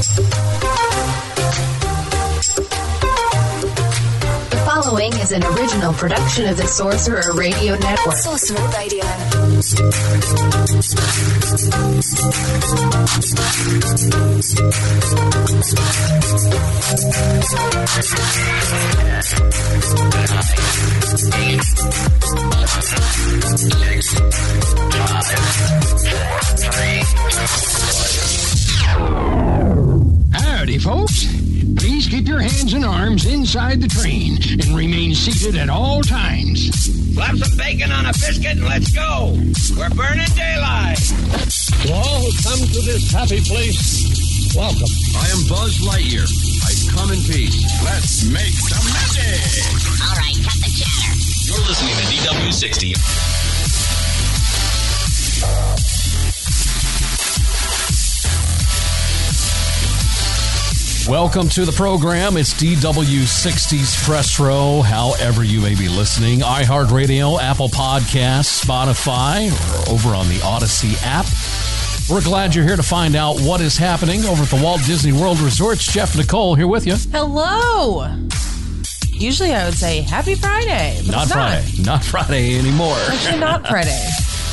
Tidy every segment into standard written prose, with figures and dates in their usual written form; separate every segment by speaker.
Speaker 1: The following is an original production of the Sorcerer Radio Network.
Speaker 2: Sorcerer Radio.
Speaker 3: Howdy, folks. Please keep your hands and arms inside the train and remain seated at all times.
Speaker 4: Slap some bacon on a biscuit and let's go. We're burning daylight.
Speaker 5: To all who come to this happy place, welcome.
Speaker 6: I am Buzz Lightyear. I come in peace.
Speaker 7: Let's make some magic.
Speaker 2: All right, cut the chatter.
Speaker 7: You're listening to DW60.
Speaker 8: Welcome to the program. It's DW60's Press Row, however you may be listening. iHeartRadio, Apple Podcasts, Spotify, or over on the Odyssey app. We're glad you're here to find out what is happening over at the Walt Disney World Resorts. Jeff Nicole here with you.
Speaker 9: Hello. Usually I would say Happy Friday. But
Speaker 8: Not Friday. Not Friday anymore.
Speaker 9: Actually, not Friday.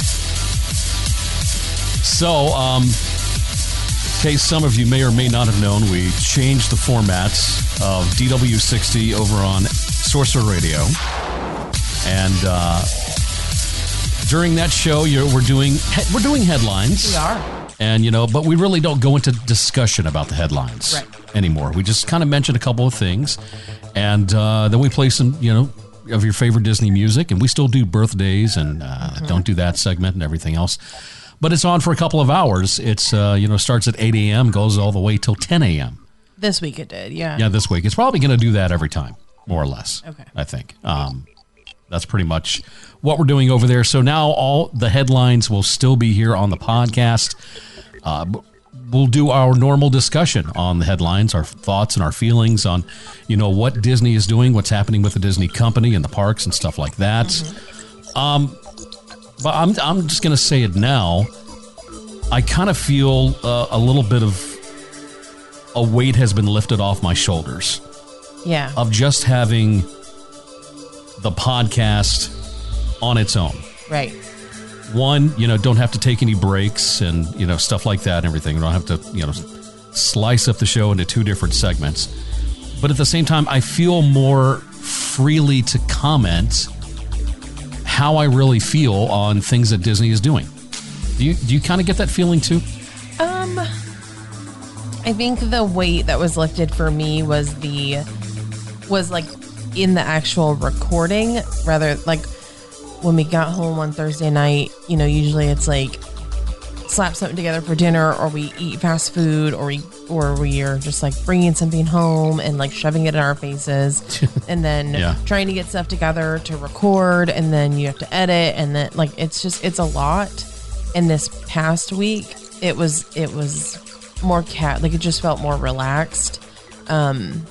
Speaker 8: So, in case some of you may or may not have known, we changed the formats of DW60 over on Sorcerer Radio. And during that show, we're doing headlines.
Speaker 9: We are.
Speaker 8: And, but we really don't go into discussion about the headlines anymore. We just kind of mention a couple of things. And then we play some, of your favorite Disney music. And we still do birthdays and don't do that segment and everything else. But it's on for a couple of hours. It's, starts at 8 a.m., goes all the way till 10 a.m.
Speaker 9: This week it did, yeah.
Speaker 8: Yeah, this week. It's probably going to do that every time, more or less.
Speaker 9: Okay.
Speaker 8: I think. That's pretty much what we're doing over there. So now all the headlines will still be here on the podcast. We'll do our normal discussion on the headlines, our thoughts and our feelings on, what Disney is doing, what's happening with the Disney company and the parks and stuff like that. Mm-hmm. But I'm just going to say it now. I kind of feel a little bit of a weight has been lifted off my shoulders.
Speaker 9: Yeah.
Speaker 8: Of just having the podcast on its own.
Speaker 9: Right.
Speaker 8: One, don't have to take any breaks and, stuff like that and everything. You don't have to, slice up the show into two different segments. But at the same time, I feel more freely to comment how I really feel on things that Disney is doing. Do you kind of get that feeling too?
Speaker 9: I think the weight that was lifted for me was like in the actual recording, rather like when we got home on Thursday night, usually it's like slap something together for dinner, or we eat fast food, or we are just like bringing something home and like shoving it in our faces, and then trying to get stuff together to record, and then you have to edit, and then like it's a lot. And this past week, it was more like it just felt more relaxed, and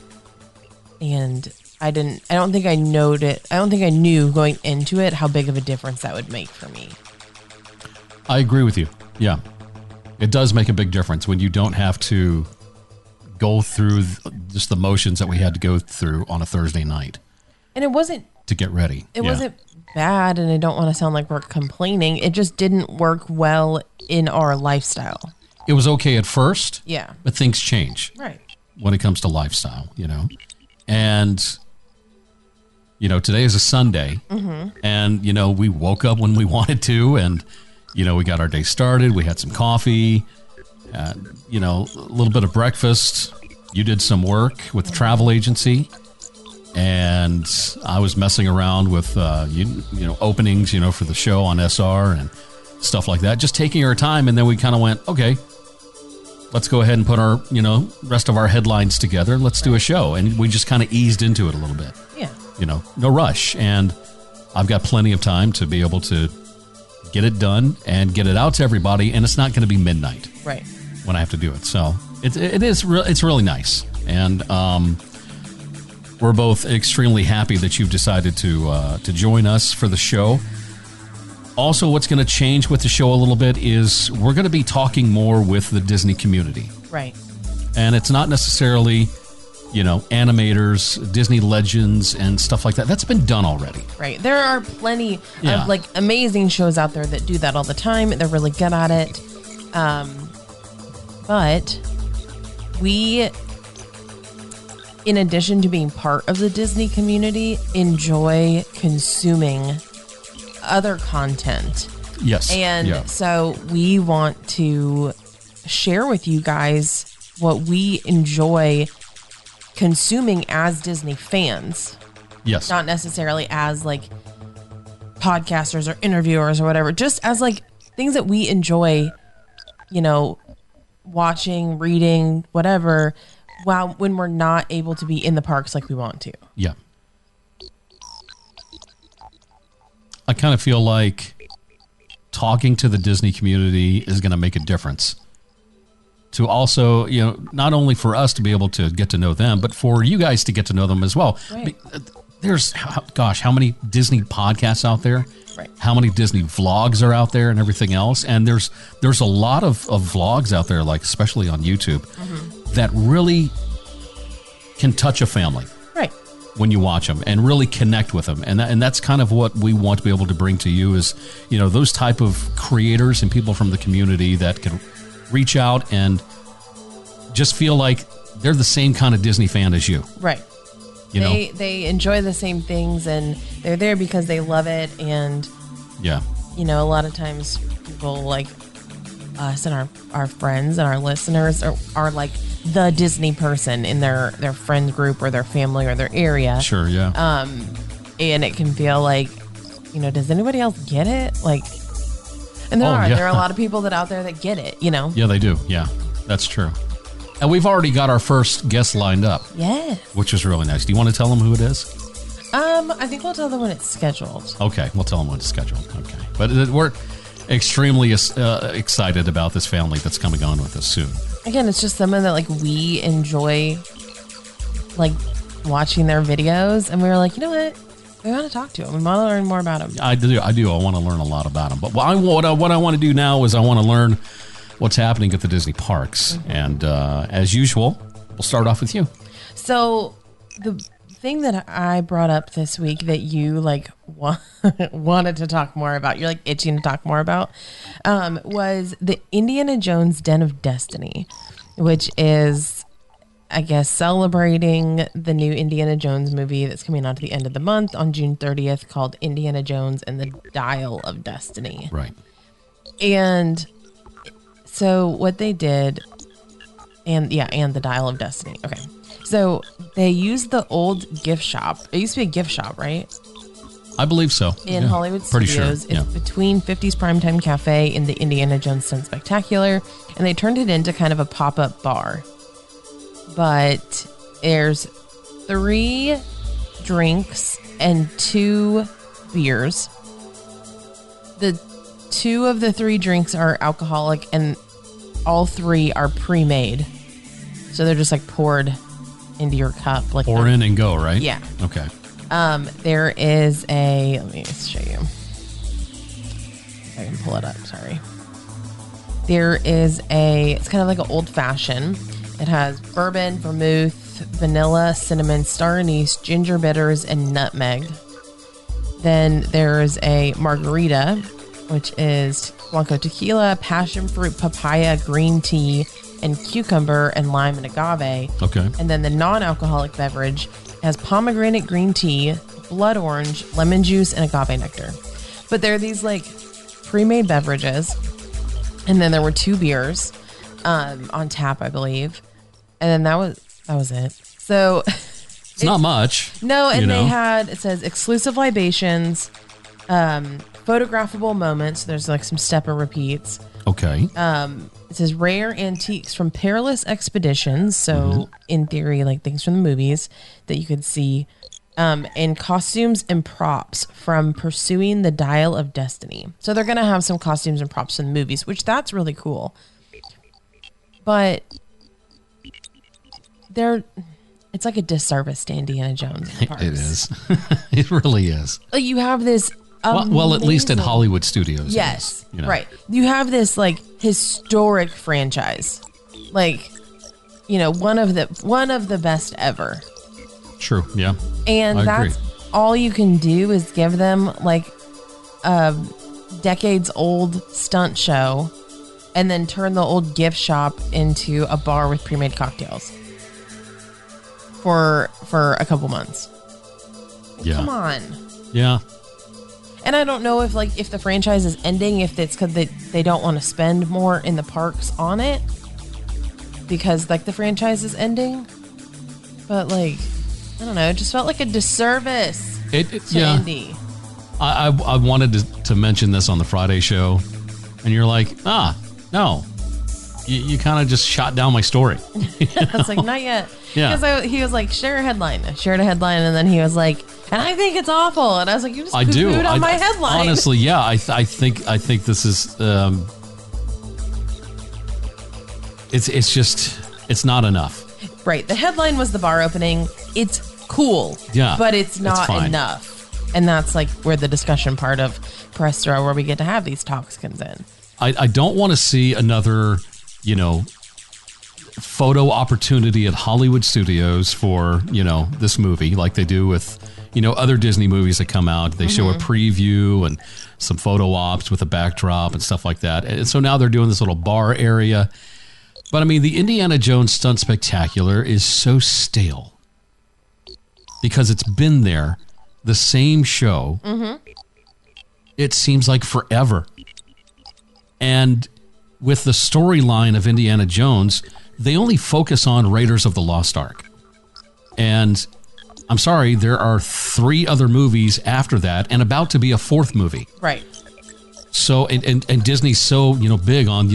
Speaker 9: I don't think I knew going into it how big of a difference that would make for me.
Speaker 8: I agree with you. Yeah. It does make a big difference when you don't have to go through just the motions that we had to go through on a Thursday night.
Speaker 9: And it wasn't...
Speaker 8: to get ready.
Speaker 9: It wasn't bad, and I don't want to sound like we're complaining. It just didn't work well in our lifestyle.
Speaker 8: It was okay at first.
Speaker 9: Yeah.
Speaker 8: But things change.
Speaker 9: Right.
Speaker 8: When it comes to lifestyle, And... today is a Sunday, and, we woke up when we wanted to, and, we got our day started. We had some coffee, a little bit of breakfast. You did some work with the travel agency, and I was messing around with, openings, for the show on SR and stuff like that, just taking our time. And then we kind of went, okay, let's go ahead and put our, rest of our headlines together. Let's do a show. And we just kind of eased into it a little bit.
Speaker 9: Yeah.
Speaker 8: No rush. And I've got plenty of time to be able to get it done and get it out to everybody. And it's not going to be midnight.
Speaker 9: Right.
Speaker 8: When I have to do it. So it's really nice. And we're both extremely happy that you've decided to join us for the show. Also, what's going to change with the show a little bit is we're going to be talking more with the Disney community.
Speaker 9: Right.
Speaker 8: And it's not necessarily, animators, Disney legends, and stuff like that. That's been done already.
Speaker 9: Right. There are plenty of amazing shows out there that do that all the time. They're really good at it. But we, in addition to being part of the Disney community, enjoy consuming other content.
Speaker 8: Yes.
Speaker 9: And so we want to share with you guys what we enjoy consuming as Disney fans.
Speaker 8: Yes.
Speaker 9: Not necessarily as like podcasters or interviewers or whatever, just as like things that we enjoy, watching, reading, whatever, when we're not able to be in the parks like we want to.
Speaker 8: Yeah. I kind of feel like talking to the Disney community is going to make a difference. To also, not only for us to be able to get to know them, but for you guys to get to know them as well.
Speaker 9: Right.
Speaker 8: There's, how many Disney podcasts out there?
Speaker 9: Right.
Speaker 8: How many Disney vlogs are out there and everything else? And there's a lot of vlogs out there, like especially on YouTube, that really can touch a family.
Speaker 9: Right.
Speaker 8: When you watch them and really connect with them. And that's kind of what we want to be able to bring to you is, those type of creators and people from the community that can reach out and just feel like they're the same kind of Disney fan as you.
Speaker 9: Right. They enjoy the same things and they're there because they love it. And, a lot of times people like us and our friends and our listeners are like the Disney person in their friend group or their family or their area.
Speaker 8: Sure, yeah.
Speaker 9: And it can feel like, does anybody else get it? Like, and there are a lot of people that out there that get it,
Speaker 8: Yeah, they do. Yeah, that's true. And we've already got our first guest lined up.
Speaker 9: Yes.
Speaker 8: Which is really nice. Do you want to tell them who it is?
Speaker 9: I think we'll tell them when it's scheduled.
Speaker 8: Okay, we'll tell them when it's scheduled. Okay. But we're extremely excited about this family that's coming on with us soon.
Speaker 9: Again, it's just someone that like we enjoy like watching their videos, and we were like, you know what? We want to talk to them. We want to learn more about them.
Speaker 8: I do. I want to learn a lot about them. But what I want to do now is I want to learn what's happening at the Disney parks. Mm-hmm. And as usual, we'll start off with you.
Speaker 9: So the thing that I brought up this week that you like wanted to talk more about, you're like itching to talk more about, was the Indiana Jones Den of Destiny, which is, I guess, celebrating the new Indiana Jones movie that's coming out at the end of the month on June 30th called Indiana Jones and the Dial of Destiny.
Speaker 8: Right.
Speaker 9: And so what they did, and the Dial of Destiny. Okay. So they used the old gift shop. It used to be a gift shop, right?
Speaker 8: I believe so.
Speaker 9: In Hollywood Studios.
Speaker 8: Sure. Yeah.
Speaker 9: It's between 50's Primetime Cafe and the Indiana Jones Stunt Spectacular. And they turned it into kind of a pop-up bar. But there's 3 drinks and 2 beers. The 2 of the 3 drinks are alcoholic and all 3 are pre-made. So they're just like poured into your cup. Like
Speaker 8: pour in and go, right?
Speaker 9: Yeah.
Speaker 8: Okay.
Speaker 9: There is let me show you. I can pull it up. Sorry. There is it's kind of like an old fashioned. It has bourbon, vermouth, vanilla, cinnamon, star anise, ginger bitters, and nutmeg. Then there's a margarita, which is Blanco tequila, passion fruit, papaya, green tea, and cucumber and lime and agave.
Speaker 8: Okay.
Speaker 9: And then the non-alcoholic beverage has pomegranate green tea, blood orange, lemon juice, and agave nectar. But there are these like pre-made beverages. And then there were 2 beers on tap, I believe. And then that was it. So
Speaker 8: it's not much.
Speaker 9: No, and they had, it says exclusive libations, photographable moments. There's like some step and repeats.
Speaker 8: Okay.
Speaker 9: It says rare antiques from perilous expeditions. So in theory, like things from the movies that you could see, and costumes and props from pursuing the Dial of Destiny. So they're going to have some costumes and props from the movies, which that's really cool. But it's like a disservice to Indiana Jones.
Speaker 8: It is. It really is.
Speaker 9: Like you have this.
Speaker 8: Well, at least in Hollywood Studios.
Speaker 9: Yes.
Speaker 8: Is,
Speaker 9: Right. You have this like historic franchise. Like one of the best ever.
Speaker 8: True. Yeah.
Speaker 9: And that's all you can do is give them like a decades old stunt show and then turn the old gift shop into a bar with pre-made cocktails for a couple months.
Speaker 8: Yeah.
Speaker 9: Come on.
Speaker 8: Yeah.
Speaker 9: And I don't know if the franchise is ending, if it's because they don't want to spend more in the parks on it because like the franchise is ending. But like, I don't know, it just felt like a disservice to Indy.
Speaker 8: I wanted to mention this on the Friday show, and you're like, no. You kind of just shot down my story.
Speaker 9: I was like, not yet.
Speaker 8: Yeah.
Speaker 9: Because he was like, share a headline. I shared a headline, and then he was like, and I think it's awful. And I was like, you just poo-pooed on my headline.
Speaker 8: Honestly, yeah. I think this is it's not enough.
Speaker 9: Right. The headline was the bar opening. It's cool.
Speaker 8: Yeah.
Speaker 9: But it's not enough. And that's like where the discussion part of Press Throw, where we get to have these talks, comes in.
Speaker 8: I don't want to see another, photo opportunity at Hollywood Studios for, this movie like they do with, other Disney movies that come out. They show a preview and some photo ops with a backdrop and stuff like that. And so now they're doing this little bar area. But I mean, the Indiana Jones Stunt Spectacular is so stale because it's been there, the same show. It seems like forever. And with the storyline of Indiana Jones, they only focus on Raiders of the Lost Ark. And I'm sorry, there are 3 other movies after that and about to be a 4th movie.
Speaker 9: Right.
Speaker 8: So, and Disney's so, big on,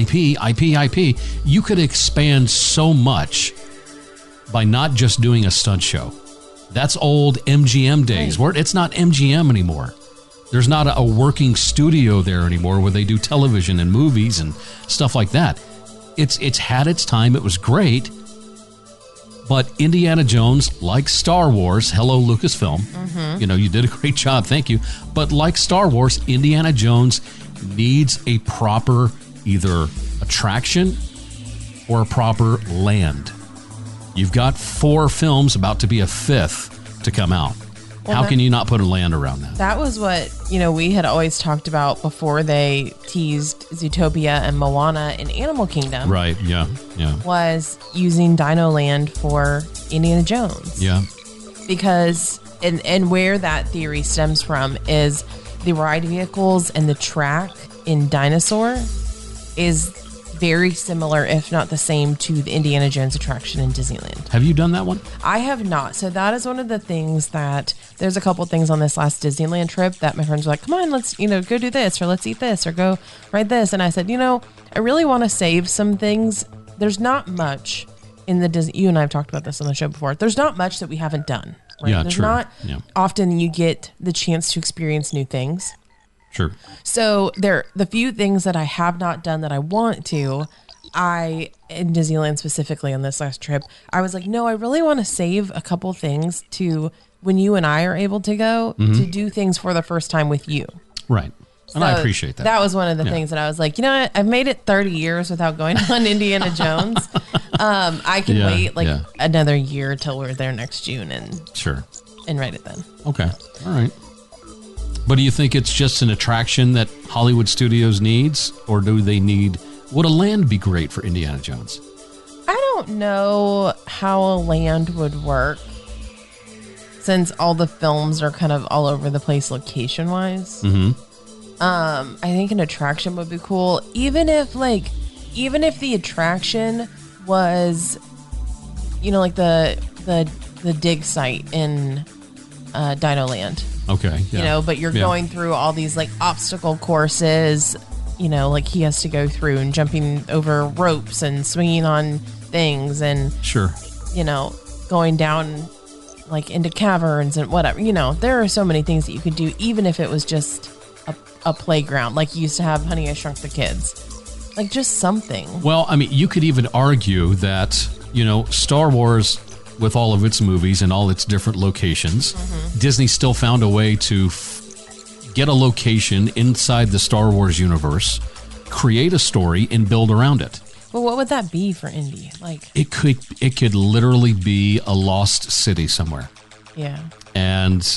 Speaker 8: IP. You could expand so much by not just doing a stunt show. That's old MGM days, where it's not MGM anymore. There's not a working studio there anymore where they do television and movies and stuff like that. It's had its time. It was great. But Indiana Jones, like Star Wars, hello Lucasfilm, you did a great job, thank you. But like Star Wars, Indiana Jones needs a proper either attraction or a proper land. You've got 4 films, about to be a 5th to come out. Well, how can you not put a land around that?
Speaker 9: That was what, we had always talked about before they teased Zootopia and Moana in Animal Kingdom.
Speaker 8: Right, yeah.
Speaker 9: Was using Dino Land for Indiana Jones.
Speaker 8: Yeah.
Speaker 9: Because, and where that theory stems from is the ride vehicles and the track in Dinosaur is very similar, if not the same, to the Indiana Jones attraction in Disneyland.
Speaker 8: Have you done that one?
Speaker 9: I have not. So that is one of the things that there's a couple things on this last Disneyland trip that my friends were like, come on, let's, go do this, or let's eat this, or go ride this. And I said, I really want to save some things. There's not much in the Disney. You and I have talked about this on the show before. There's not much that we haven't done. Right?
Speaker 8: Yeah,
Speaker 9: There's
Speaker 8: true.
Speaker 9: not
Speaker 8: Yeah.
Speaker 9: often you get the chance to experience new things.
Speaker 8: Sure.
Speaker 9: So the few things that I have not done that I want to, in Disneyland specifically on this last trip, I was like, no, I really want to save a couple things to when you and I are able to go to do things for the first time with you.
Speaker 8: Right. And I appreciate that.
Speaker 9: That was one of the things that I was like, I've made it 30 years without going on Indiana Jones. I can wait another year till we're there next June and write it then.
Speaker 8: Okay. All right. But do you think it's just an attraction that Hollywood Studios needs, or would a land be great for Indiana Jones?
Speaker 9: I don't know how a land would work, since all the films are kind of all over the place location-wise. I think an attraction would be cool, even if the attraction was, like the dig site in Dino Land.
Speaker 8: Okay. Yeah.
Speaker 9: But you're going through all these like obstacle courses, like he has to go through and jumping over ropes and swinging on things and
Speaker 8: sure,
Speaker 9: going down like into caverns and whatever. There are so many things that you could do, even if it was just a playground, like you used to have Honey, I Shrunk the Kids, like just something.
Speaker 8: Well, I mean, you could even argue that, Star Wars, with all of its movies and all its different locations, Disney still found a way to get a location inside the Star Wars universe, create a story, and build around it.
Speaker 9: Well, what would that be for Indy? Like,
Speaker 8: It could literally be a lost city somewhere.
Speaker 9: yeah.
Speaker 8: And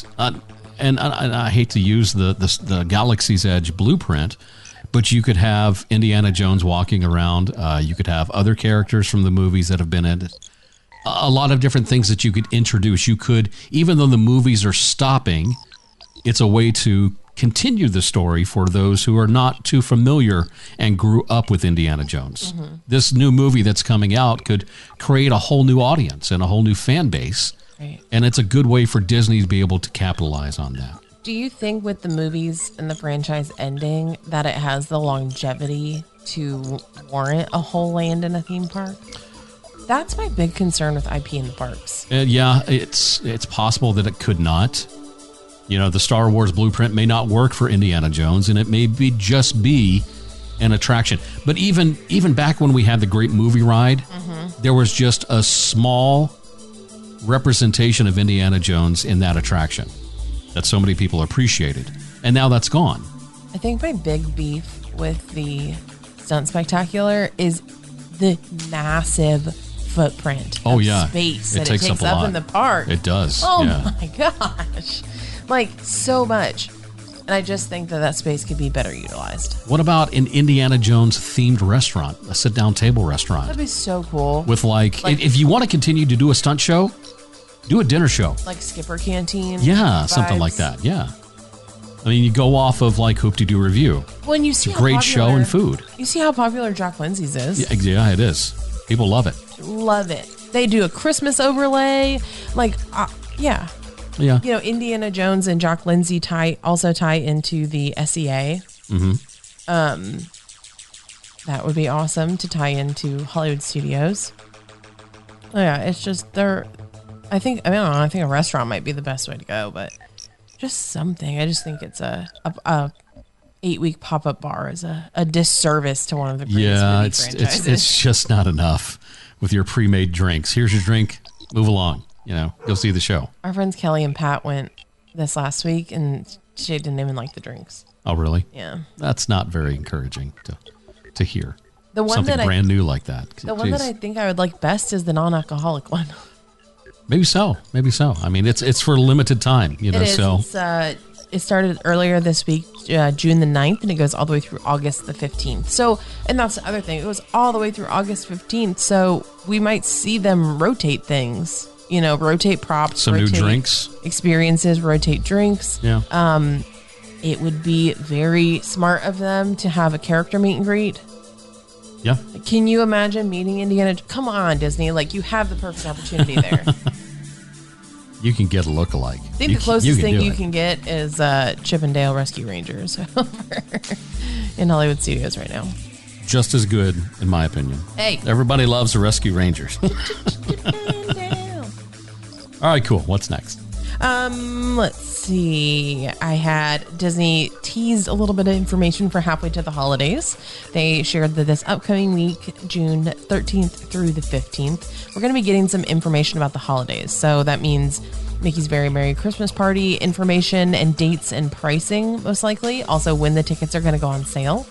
Speaker 8: I hate to use the Galaxy's Edge blueprint, but you could have Indiana Jones walking around. You could have other characters from the movies that have been in it. A lot of different things that you could introduce. You could, even though the movies are stopping, it's a way to continue the story for those who are not too familiar and grew up with Indiana Jones.
Speaker 9: Mm-hmm.
Speaker 8: This new movie that's coming out could create a whole new audience and a whole new fan base.
Speaker 9: Right.
Speaker 8: And it's a good way for Disney to be able to capitalize on that.
Speaker 9: Do you think with the movies and the franchise ending that it has the longevity to warrant a whole land in a theme park? That's my big concern with IP in the parks.
Speaker 8: Yeah, it's possible that it could not. You know, the Star Wars blueprint may not work for Indiana Jones, and it may just be an attraction. But even back when we had the Great Movie Ride, there was just a small representation of Indiana Jones in that attraction that so many people appreciated. And now that's gone.
Speaker 9: I think my big beef with the Stunt Spectacular is the massive footprint of space that it takes up in the park.
Speaker 8: It does.
Speaker 9: Oh
Speaker 8: yeah.
Speaker 9: my gosh. Like, so much. And I just think that space could be better utilized.
Speaker 8: What about an Indiana Jones themed restaurant, a sit-down table restaurant?
Speaker 9: That'd be so cool.
Speaker 8: With if you want to continue to do a stunt show, do a dinner show.
Speaker 9: Like Skipper Canteen.
Speaker 8: Yeah, something like that. Yeah. I mean, you go off of like Hoop-de-Doo Review.
Speaker 9: When you see
Speaker 8: it's a great show and food.
Speaker 9: You see how popular Jack Lindsay's is.
Speaker 8: Yeah, it is. People love it.
Speaker 9: Love it. They do a Christmas overlay. Like, yeah.
Speaker 8: Yeah.
Speaker 9: You know, Indiana Jones and Jack Lindsay also tie into the SEA.
Speaker 8: Mm-hmm.
Speaker 9: That would be awesome to tie into Hollywood Studios. Oh, yeah, it's just I think a restaurant might be the best way to go, but just something. I just think it's a 8-week pop-up bar is a disservice to one of the greatest movie franchises.
Speaker 8: It's just not enough with your pre-made drinks. Here's your drink. Move along. You know, go see the show.
Speaker 9: Our friends Kelly and Pat went this last week, and she didn't even like the drinks.
Speaker 8: Oh, really?
Speaker 9: Yeah.
Speaker 8: That's not very encouraging to hear.
Speaker 9: The one
Speaker 8: something brand new like that.
Speaker 9: One that I think I would like best is the non-alcoholic one.
Speaker 8: Maybe so. I mean, it's for a limited time, you know.
Speaker 9: It is.
Speaker 8: So
Speaker 9: it started earlier this week, June the 9th, and it goes all the way through August the 15th. So, and that's the other thing. It goes all the way through August 15th. So we might see them rotate things, you know, rotate props,
Speaker 8: some new drinks,
Speaker 9: experiences, rotate drinks.
Speaker 8: Yeah.
Speaker 9: It would be very smart of them to have a character meet and greet.
Speaker 8: Yeah.
Speaker 9: Can you imagine meeting Indiana? Come on, Disney. Like, you have the perfect opportunity there.
Speaker 8: You can get a lookalike.
Speaker 9: I think the closest thing you can get is Chip and Dale Rescue Rangers in Hollywood Studios right now.
Speaker 8: Just as good, in my opinion.
Speaker 9: Hey.
Speaker 8: Everybody loves the Rescue Rangers. All right, cool. What's next?
Speaker 9: Let's see. I had Disney teased a little bit of information for halfway to the holidays. They shared that this upcoming week, June 13th through the 15th, we're going to be getting some information about the holidays. So that means Mickey's Very Merry Christmas Party information and dates and pricing, most likely. Also, when the tickets are going to go on sale.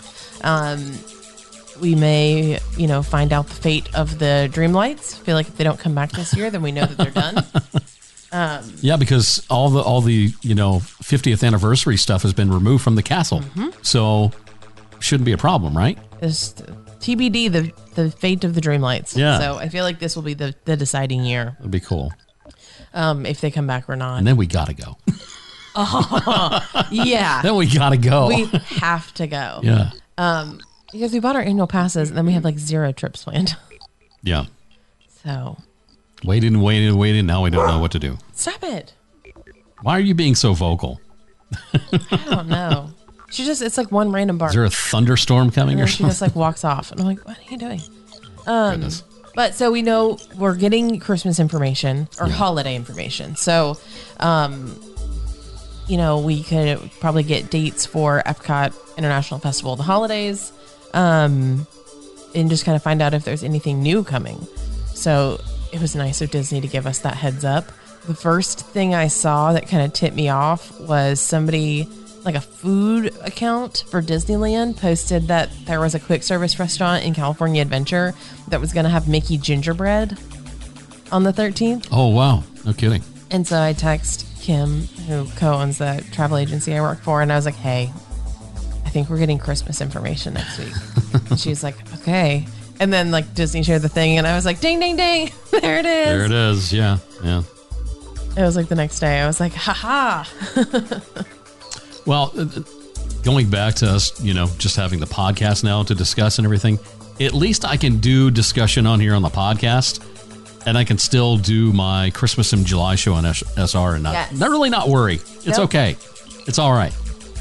Speaker 9: We may, find out the fate of the Dreamlights. I feel like if they don't come back this year, then we know that they're done.
Speaker 8: Yeah, because all the 50th anniversary stuff has been removed from the castle, so shouldn't be a problem, right?
Speaker 9: It's TBD, the fate of the Dreamlights.
Speaker 8: Yeah.
Speaker 9: So I feel like this will be the deciding year.
Speaker 8: It'd be cool.
Speaker 9: If they come back or not.
Speaker 8: And then we gotta go.
Speaker 9: Yeah.
Speaker 8: Then we gotta go.
Speaker 9: We have to go.
Speaker 8: Yeah.
Speaker 9: Because we bought our annual passes and then we have like 0 trips planned.
Speaker 8: Yeah.
Speaker 9: So.
Speaker 8: Waited. Now we don't know what to do.
Speaker 9: Stop it.
Speaker 8: Why are you being so vocal?
Speaker 9: I don't know. It's like one random bark.
Speaker 8: Is there a thunderstorm coming or
Speaker 9: she
Speaker 8: something?
Speaker 9: just like walks off. And I'm like, what are you doing?
Speaker 8: Goodness.
Speaker 9: But so we know we're getting Christmas information or holiday information. So, we could probably get dates for Epcot International Festival of the Holidays, and just kind of find out if there's anything new coming. So it was nice of Disney to give us that heads up. The first thing I saw that kind of tipped me off was somebody like a food account for Disneyland posted that there was a quick service restaurant in California Adventure that was going to have Mickey gingerbread on the 13th.
Speaker 8: Oh, wow. No kidding.
Speaker 9: And so I text Kim, who co-owns the travel agency I work for, and I was like, hey, I think we're getting Christmas information next week. And she was like, okay. And then like Disney shared the thing, and I was like, ding, ding, ding. There it is.
Speaker 8: There it is. Yeah. Yeah.
Speaker 9: It was like the next day. I was like, ha-ha.
Speaker 8: Well, going back to us, just having the podcast now to discuss and everything, at least I can do discussion on here on the podcast, and I can still do my Christmas in July show on SR and not really not worry. It's okay. It's all right.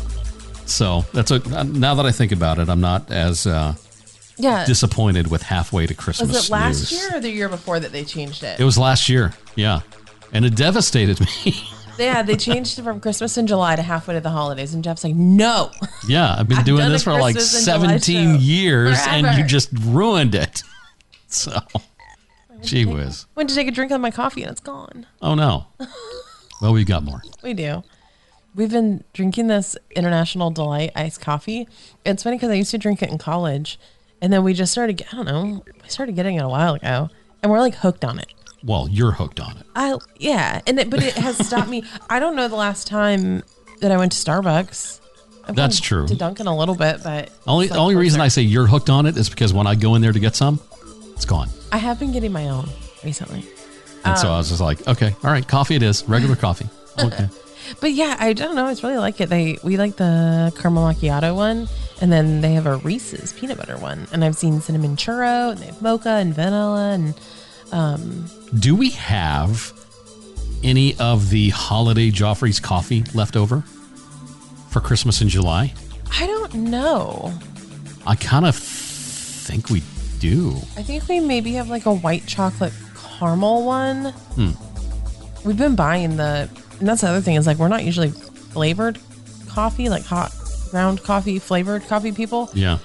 Speaker 8: So now that I think about it, I'm not as disappointed with halfway to Christmas.
Speaker 9: Was it last
Speaker 8: news.
Speaker 9: year or the year before that they changed it?
Speaker 8: It was last year, yeah. And it devastated me.
Speaker 9: Yeah, they changed it from Christmas in July to halfway to the holidays. And Jeff's like, no.
Speaker 8: Yeah, I've been doing this for like 17 years,
Speaker 9: forever.
Speaker 8: and you just ruined it. So, gee whiz.
Speaker 9: Went to take a drink of my coffee, and it's gone.
Speaker 8: Oh, no. Well, we've got more.
Speaker 9: We do. We've been drinking this International Delight iced coffee. It's funny because I used to drink it in college, and then we just started, we started getting it a while ago, and we're like hooked on it.
Speaker 8: Well, you're hooked on it.
Speaker 9: But it has stopped me. I don't know the last time that I went to Starbucks.
Speaker 8: That's true.
Speaker 9: To Dunkin' a little bit, but
Speaker 8: only reason I say you're hooked on it is because when I go in there to get some, it's gone.
Speaker 9: I have been getting my own recently,
Speaker 8: and so I was just like, okay, all right, coffee it is, regular coffee. Okay.
Speaker 9: But yeah, I don't know. I really like it. We like the caramel macchiato one, and then they have a Reese's peanut butter one, and I've seen cinnamon churro, and they have mocha and vanilla, and
Speaker 8: do we have any of the holiday Joffrey's coffee left over for Christmas in July?
Speaker 9: I don't know.
Speaker 8: I kind of think we do.
Speaker 9: I think we maybe have like a white chocolate caramel one. We've been buying and that's the other thing is like we're not usually flavored coffee, like hot ground coffee, flavored coffee people.
Speaker 8: Yeah.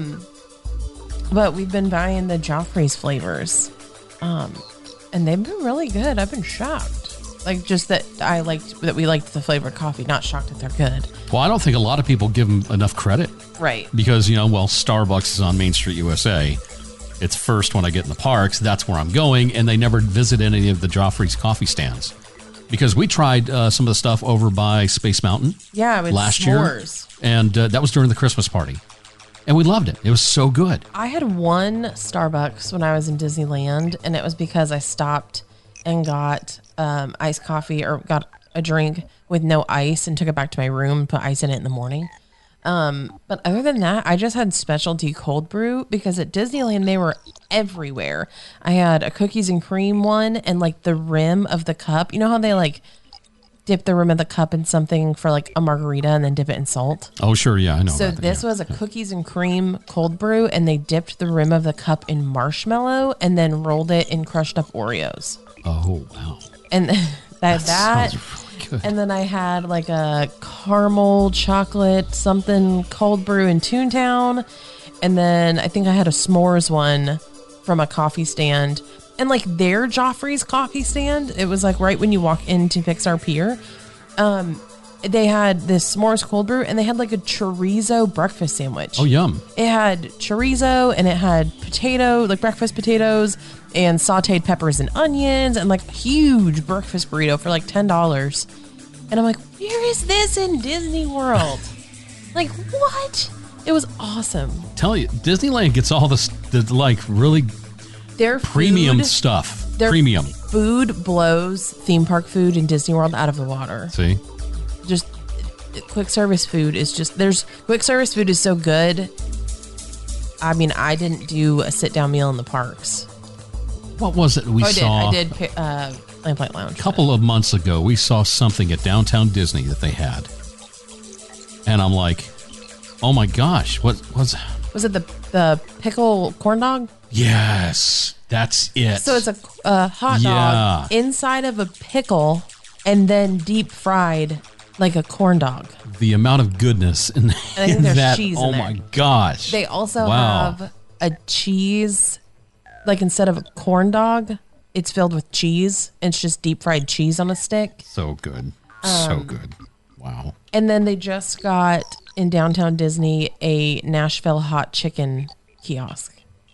Speaker 9: But we've been buying the Joffrey's flavors. And they've been really good. I've been shocked. Like just that we liked the flavored coffee, not shocked that they're good.
Speaker 8: Well, I don't think a lot of people give them enough credit.
Speaker 9: Right.
Speaker 8: Because, Starbucks is on Main Street, USA. It's first when I get in the parks. That's where I'm going. And they never visit any of the Joffrey's coffee stands. Because we tried some of the stuff over by Space Mountain last
Speaker 9: s'mores.
Speaker 8: year. And that was during the Christmas party. And we loved it. It was so good.
Speaker 9: I had one Starbucks when I was in Disneyland, and it was because I stopped and got iced coffee or got a drink with no ice and took it back to my room and put ice in it in the morning. But other than that, I just had specialty cold brew because at Disneyland, they were everywhere. I had a cookies and cream one and like the rim of the cup. You know how they like dip the rim of the cup in something for like a margarita and then dip it in salt?
Speaker 8: Oh, sure. Yeah, I know.
Speaker 9: So this was a cookies and cream cold brew, and they dipped the rim of the cup in marshmallow and then rolled it in crushed up Oreos.
Speaker 8: Oh, wow.
Speaker 9: And that
Speaker 8: sounds really good.
Speaker 9: And then I had like a caramel chocolate something cold brew in Toontown. And then I think I had a s'mores one from a coffee stand. And like their Joffrey's coffee stand, it was like right when you walk into Pixar Pier. They had this s'mores cold brew, and they had like a chorizo breakfast sandwich.
Speaker 8: Oh, yum.
Speaker 9: It had chorizo, and it had breakfast potatoes, and sauteed peppers and onions, and like a huge breakfast burrito for like $10. And I'm like, where is this in Disney World? Like, what? It was awesome.
Speaker 8: Tell you, Disneyland gets all the like really
Speaker 9: their
Speaker 8: premium stuff.
Speaker 9: Their
Speaker 8: premium
Speaker 9: food blows theme park food in Disney World out of the water.
Speaker 8: See?
Speaker 9: Just quick service food is quick service food is so good. I mean, I didn't do a sit down meal in the parks.
Speaker 8: What was it we saw?
Speaker 9: I did Lamplight Lounge.
Speaker 8: A couple of months ago, we saw something at Downtown Disney that they had. And I'm like, oh my gosh, what was it?
Speaker 9: Was it the pickle corn dog?
Speaker 8: Yes, that's it.
Speaker 9: So it's a hot dog inside of a pickle and then deep fried like a corn dog.
Speaker 8: The amount of goodness in that.
Speaker 9: Cheese
Speaker 8: oh
Speaker 9: in
Speaker 8: my
Speaker 9: there.
Speaker 8: gosh.
Speaker 9: They also have a cheese, like instead of a corn dog, it's filled with cheese. It's just deep fried cheese on a stick.
Speaker 8: So good. So good. Wow. Wow.
Speaker 9: And then they just got in downtown Disney a Nashville hot chicken kiosk.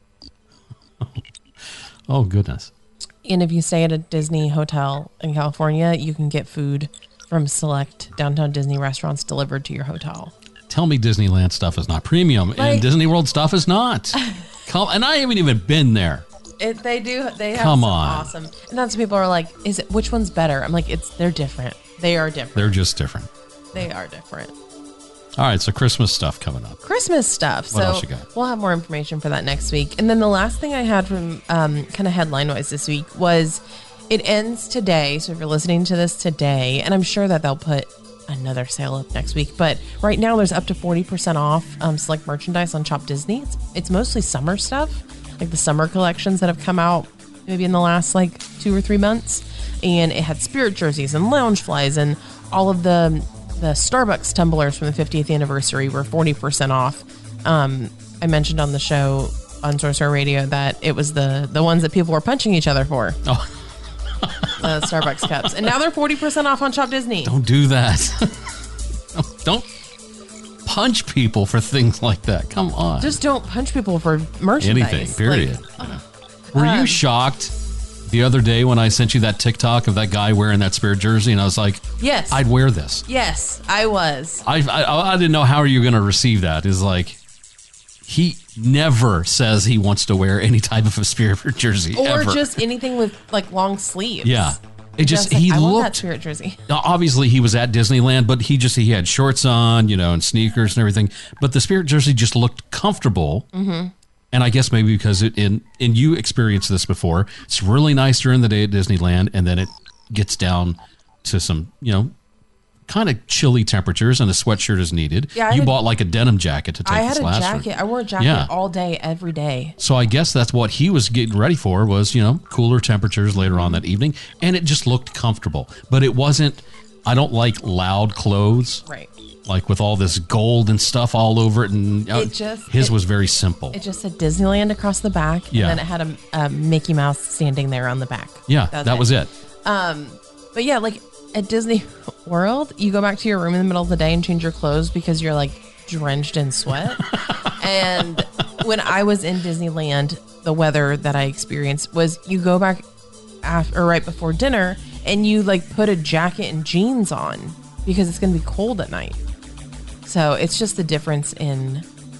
Speaker 8: Oh, goodness.
Speaker 9: And if you stay at a Disney hotel in California, you can get food from select downtown Disney restaurants delivered to your hotel.
Speaker 8: Tell me Disneyland stuff is not premium and Disney World stuff is not. And I haven't even been there.
Speaker 9: They do. They have
Speaker 8: Come
Speaker 9: some
Speaker 8: on.
Speaker 9: awesome. And that's people are like, which one's better? I'm like, they're different. They are different.
Speaker 8: They're just different.
Speaker 9: They are different.
Speaker 8: All right, so Christmas stuff coming up.
Speaker 9: Christmas stuff.
Speaker 8: What
Speaker 9: So
Speaker 8: else you got?
Speaker 9: we'll have more information for that next week. And then the last thing I had from kind of headline-wise this week was it ends today. So if you're listening to this today, and I'm sure that they'll put another sale up next week, but right now there's up to 40% off select merchandise on Shop Disney. It's mostly summer stuff, like the summer collections that have come out maybe in the last like 2 or 3 months. And it had Spirit jerseys and lounge flies and all of the Starbucks tumblers from the 50th anniversary were 40% off. I mentioned on the show on Sorcerer Radio that it was the ones that people were punching each other for.
Speaker 8: Oh.
Speaker 9: The Starbucks cups. And now they're 40% off on Shop Disney.
Speaker 8: Don't do that. Don't punch people for things like that. Come on.
Speaker 9: Just don't punch people for merchandise.
Speaker 8: Anything, period. Were you shocked the other day when I sent you that TikTok of that guy wearing that Spirit jersey? And I was like,
Speaker 9: yes,
Speaker 8: I'd wear this.
Speaker 9: Yes, I was.
Speaker 8: I didn't know how are you going to receive that. Is like, he never says he wants to wear any type of a Spirit jersey
Speaker 9: Or
Speaker 8: ever.
Speaker 9: just anything with like long sleeves.
Speaker 8: Yeah. It just,
Speaker 9: like,
Speaker 8: he
Speaker 9: I want that
Speaker 8: looked,
Speaker 9: Spirit jersey.
Speaker 8: obviously he was at Disneyland, but he had shorts on, and sneakers and everything. But the Spirit jersey just looked comfortable. Mm-hmm. And I guess maybe because and you experienced this before, it's really nice during the day at Disneyland, and then it gets down to some, kind of chilly temperatures, and a sweatshirt is needed.
Speaker 9: Yeah,
Speaker 8: you bought like a denim jacket to take this last
Speaker 9: I had a jacket. I wore a jacket all day, every day.
Speaker 8: So I guess that's what he was getting ready for was, cooler temperatures later on that evening, and it just looked comfortable. But it wasn't, I don't like loud clothes.
Speaker 9: Right.
Speaker 8: Like with all this gold and stuff all over it, and his was very simple.
Speaker 9: It just said Disneyland across the back, and then it had a Mickey Mouse standing there on the back.
Speaker 8: Yeah, that was it.
Speaker 9: But yeah, like at Disney World, you go back to your room in the middle of the day and change your clothes because you're like drenched in sweat. And when I was in Disneyland, the weather that I experienced was you go back after or right before dinner and you like put a jacket and jeans on because it's going to be cold at night. So it's just the difference in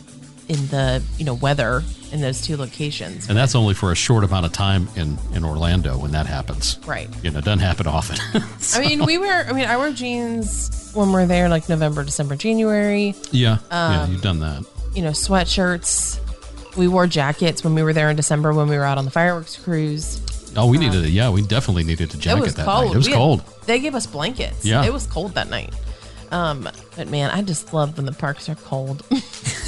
Speaker 9: the weather in those two locations.
Speaker 8: And that's only for a short amount of time in Orlando when that happens.
Speaker 9: Right.
Speaker 8: It doesn't happen often.
Speaker 9: So. I wear jeans when we're there like November, December, January.
Speaker 8: Yeah. You've done that.
Speaker 9: Sweatshirts. We wore jackets when we were there in December when we were out on the fireworks cruise.
Speaker 8: Oh, we needed it. Yeah, we definitely needed a jacket that night. It was cold.
Speaker 9: They gave us blankets.
Speaker 8: Yeah.
Speaker 9: It was cold that night. But man, I just love when the parks are cold. I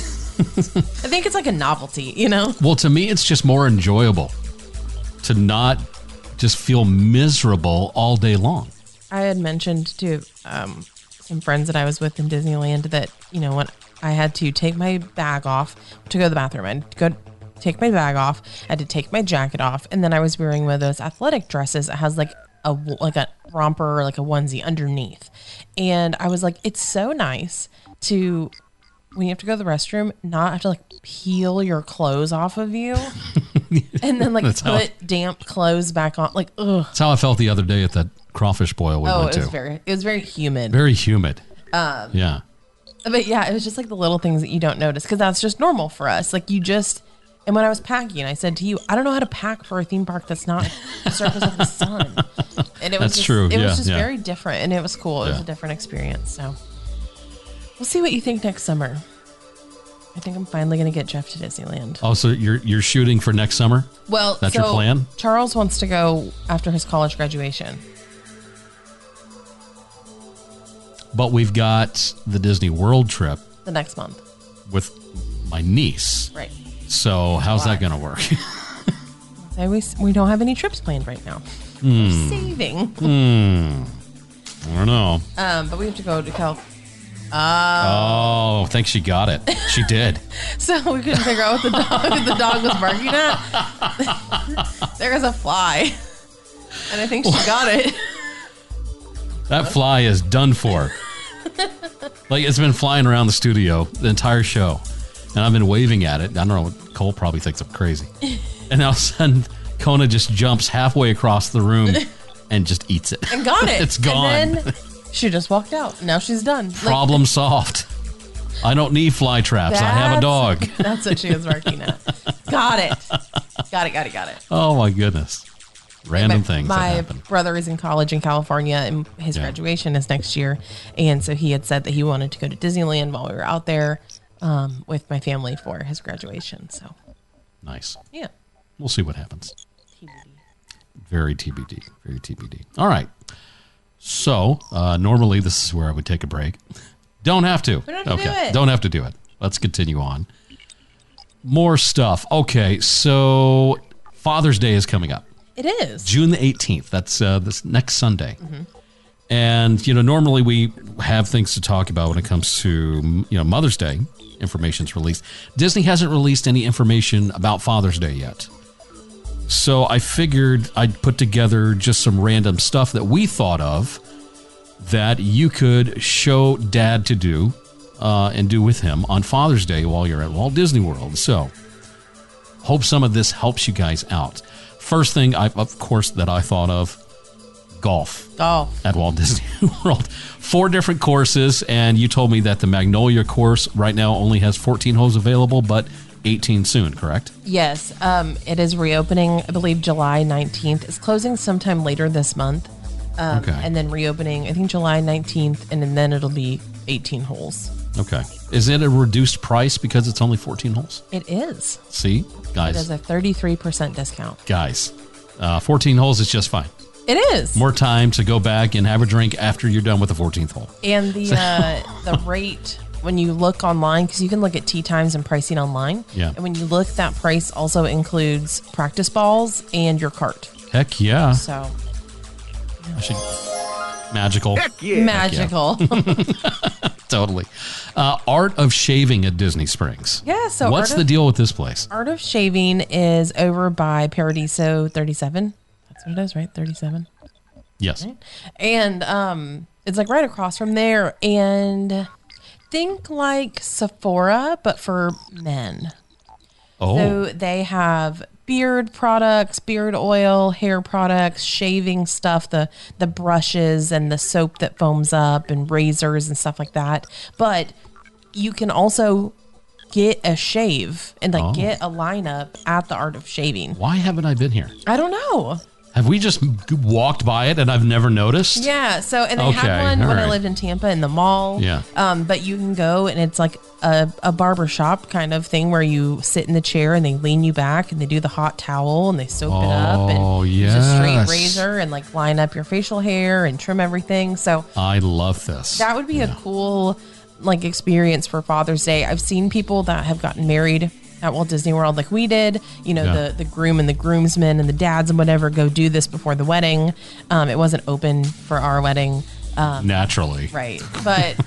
Speaker 9: think it's like a novelty,
Speaker 8: Well, to me, it's just more enjoyable to not just feel miserable all day long.
Speaker 9: I had mentioned to some friends that I was with in Disneyland that, when I had to take my bag off to go to the bathroom, I'd go take my bag off, I had to take my jacket off, and then I was wearing one of those athletic dresses that has like a romper or like a onesie underneath. And I was like, it's so nice to, when you have to go to the restroom, not have to like peel your clothes off of you and then like put damp clothes back on. Like, ugh.
Speaker 8: That's how I felt the other day at that crawfish boil we went to.
Speaker 9: It was very humid.
Speaker 8: Very humid. Yeah.
Speaker 9: But yeah, it was just like the little things that you don't notice because that's just normal for us. Like and when I was packing, I said to you, I don't know how to pack for a theme park that's not the surface of the sun. And it was
Speaker 8: that's true.
Speaker 9: It was just very different, and it was cool. It was a different experience. So we'll see what you think next summer. I think I'm finally going to get Jeff to Disneyland.
Speaker 8: Oh, so you're shooting for next summer?
Speaker 9: Well,
Speaker 8: that's your plan?
Speaker 9: Charles wants to go after his college graduation.
Speaker 8: But we've got the Disney World trip
Speaker 9: the next month
Speaker 8: with my niece.
Speaker 9: Right.
Speaker 8: So how's that going to work?
Speaker 9: We don't have any trips planned right now. We're saving.
Speaker 8: I don't know.
Speaker 9: But we have to go to California.
Speaker 8: I think she got it. She did.
Speaker 9: So we couldn't figure out what the dog was barking at. There was a fly. And I think she got it.
Speaker 8: That fly is done for. Like, it's been flying around the studio the entire show, and I've been waving at it. I don't know what Cole probably thinks I'm crazy. And all of a sudden, Kona just jumps halfway across the room and just eats it.
Speaker 9: And got it.
Speaker 8: It's gone.
Speaker 9: And then she just walked out. Now she's done.
Speaker 8: Problem solved. I don't need fly traps. I have a dog.
Speaker 9: That's what she was working at. Got it. Got it.
Speaker 8: Oh, my goodness. Random things that
Speaker 9: My
Speaker 8: happen.
Speaker 9: brother is in college in California, and his graduation is next year. And so he had said that he wanted to go to Disneyland while we were out there with my family for his graduation. So
Speaker 8: nice.
Speaker 9: Yeah.
Speaker 8: We'll see what happens.
Speaker 9: TBD.
Speaker 8: Very TBD. Very TBD. All right. So, normally this is where I would take a break. Don't have to.
Speaker 9: We don't have to do it.
Speaker 8: Don't have to do it. Let's continue on. More stuff. Okay, so Father's Day is coming up.
Speaker 9: It is.
Speaker 8: June the 18th. That's this next Sunday. Mm-hmm. And, normally we have things to talk about when it comes to, Mother's Day. Information's released. Disney hasn't released any information about Father's Day yet. So I figured I'd put together just some random stuff that we thought of that you could show Dad to do and do with him on Father's Day while you're at Walt Disney World. So hope some of this helps you guys out. First thing, of course, that I thought of, golf at Walt Disney World. 4 different courses, and you told me that the Magnolia course right now only has 14 holes available, but 18 soon, correct?
Speaker 9: Yes. It is reopening, I believe, July 19th. It's closing sometime later this month.
Speaker 8: Okay.
Speaker 9: And then reopening, I think, July 19th, and then it'll be 18 holes.
Speaker 8: Okay. Is it a reduced price because it's only 14 holes?
Speaker 9: It is.
Speaker 8: See? Guys.
Speaker 9: It is a 33% discount.
Speaker 8: Guys, 14 holes is just fine.
Speaker 9: It is.
Speaker 8: More time to go back and have a drink after you're done with the 14th hole.
Speaker 9: And the rate, when you look online, because you can look at tee times and pricing online.
Speaker 8: Yeah.
Speaker 9: And when you look, that price also includes practice balls and your cart.
Speaker 8: Heck yeah.
Speaker 9: So.
Speaker 8: I should. Magical.
Speaker 7: Heck yeah.
Speaker 9: Magical.
Speaker 8: Totally. Art of Shaving at Disney Springs.
Speaker 9: Yeah. So
Speaker 8: what's the deal with this place?
Speaker 9: Art of Shaving is over by Paradiso 37. That's what it is, right? 37.
Speaker 8: Yes.
Speaker 9: Right? And it's like right across from there. And think like Sephora, but for men.
Speaker 8: Oh.
Speaker 9: So they have beard products, beard oil, hair products, shaving stuff, the brushes and the soap that foams up and razors and stuff like that. But you can also get a shave and get a lineup at the Art of Shaving.
Speaker 8: Why haven't I been here?
Speaker 9: I don't know.
Speaker 8: Have we just walked by it and I've never noticed?
Speaker 9: Yeah. So, and they had one when I lived in Tampa in the mall.
Speaker 8: Yeah.
Speaker 9: But you can go and it's like a barber shop kind of thing where you sit in the chair and they lean you back and they do the hot towel and they soap it up and use a straight razor and like line up your facial hair and trim everything. So
Speaker 8: I love this.
Speaker 9: That would be a cool like experience for Father's Day. I've seen people that have gotten married at Walt Disney World like we did, the groom and the groomsmen and the dads and whatever go do this before the wedding. It wasn't open for our wedding.
Speaker 8: Naturally.
Speaker 9: Right. But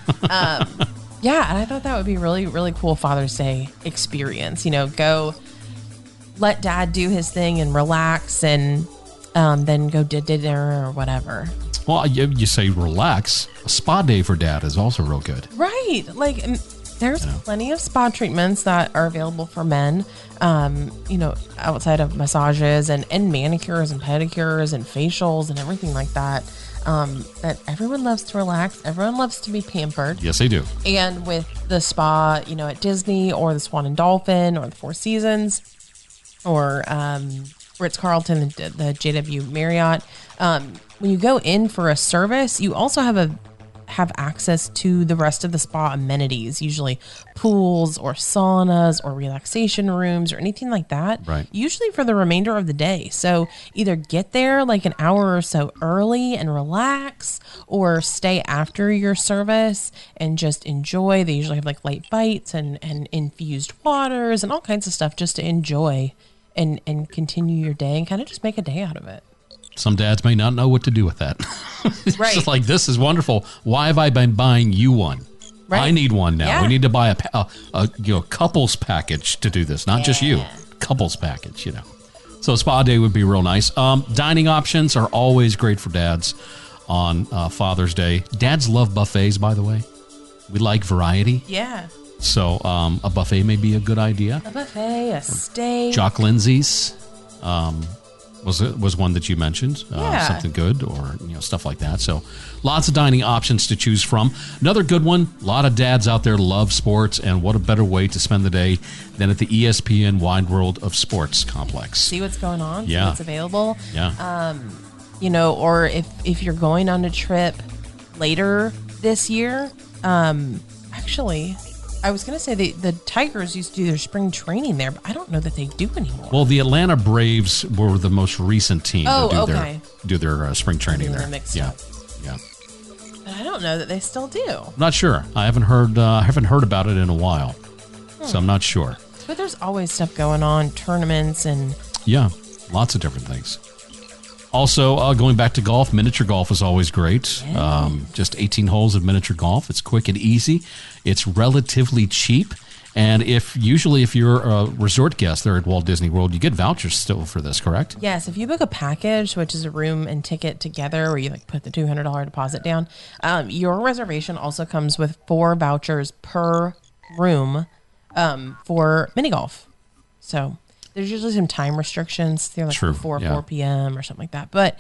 Speaker 9: yeah, and I thought that would be really, really cool Father's Day experience. Go let Dad do his thing and relax and then go to dinner or whatever.
Speaker 8: Well, you say relax. A spa day for Dad is also real good.
Speaker 9: Right. Like, there's plenty of spa treatments that are available for men, outside of massages and manicures and pedicures and facials and everything like that. That everyone loves to relax. Everyone loves to be pampered.
Speaker 8: Yes, they do.
Speaker 9: And with the spa, at Disney or the Swan and Dolphin or the Four Seasons or Ritz-Carlton, the JW Marriott, when you go in for a service, you also have access to the rest of the spa amenities, usually pools or saunas or relaxation rooms or anything like that.
Speaker 8: Right.
Speaker 9: Usually for the remainder of the day. So either get there like an hour or so early and relax, or stay after your service and just enjoy. They usually have like light bites and infused waters and all kinds of stuff just to enjoy and continue your day and kind of just make a day out of it.
Speaker 8: Some dads may not know what to do with that. It's
Speaker 9: right.
Speaker 8: just like, this is wonderful. Why have I been buying you one?
Speaker 9: Right.
Speaker 8: I need one now.
Speaker 9: Yeah.
Speaker 8: We need to buy a couples package to do this, not just you. Couples package, So spa day would be real nice. Dining options are always great for dads on Father's Day. Dads love buffets, by the way. We like variety.
Speaker 9: Yeah.
Speaker 8: So a buffet may be a good idea.
Speaker 9: A buffet, a steak.
Speaker 8: Jock Lindsay's was one that you mentioned.
Speaker 9: Yeah.
Speaker 8: Something good, or stuff like that. So lots of dining options to choose from. Another good one. A lot of dads out there love sports, and what a better way to spend the day than at the ESPN Wide World of Sports complex.
Speaker 9: See what's going on.
Speaker 8: Yeah.
Speaker 9: See what's available.
Speaker 8: Yeah.
Speaker 9: Or if you're going on a trip later this year, actually, I was going to say the Tigers used to do their spring training there, but I don't know that they do anymore.
Speaker 8: Well, the Atlanta Braves were the most recent team
Speaker 9: to
Speaker 8: do their spring training there.
Speaker 9: Yeah.
Speaker 8: Yeah.
Speaker 9: But I don't know that they still do.
Speaker 8: I'm not sure. I haven't heard about it in a while, so I'm not sure.
Speaker 9: But there's always stuff going on, tournaments and
Speaker 8: yeah, lots of different things. Also, going back to golf, miniature golf is always great.
Speaker 9: Yeah.
Speaker 8: Just 18 holes of miniature golf. It's quick and easy. It's relatively cheap. And if you're a resort guest there at Walt Disney World, you get vouchers still for this, correct?
Speaker 9: Yes, if you book a package, which is a room and ticket together, where you put the $200 deposit down, your reservation also comes with 4 vouchers per room for mini golf. So there's usually some time restrictions. They're
Speaker 8: True,
Speaker 9: before
Speaker 8: yeah.
Speaker 9: 4 p.m. or something like that. But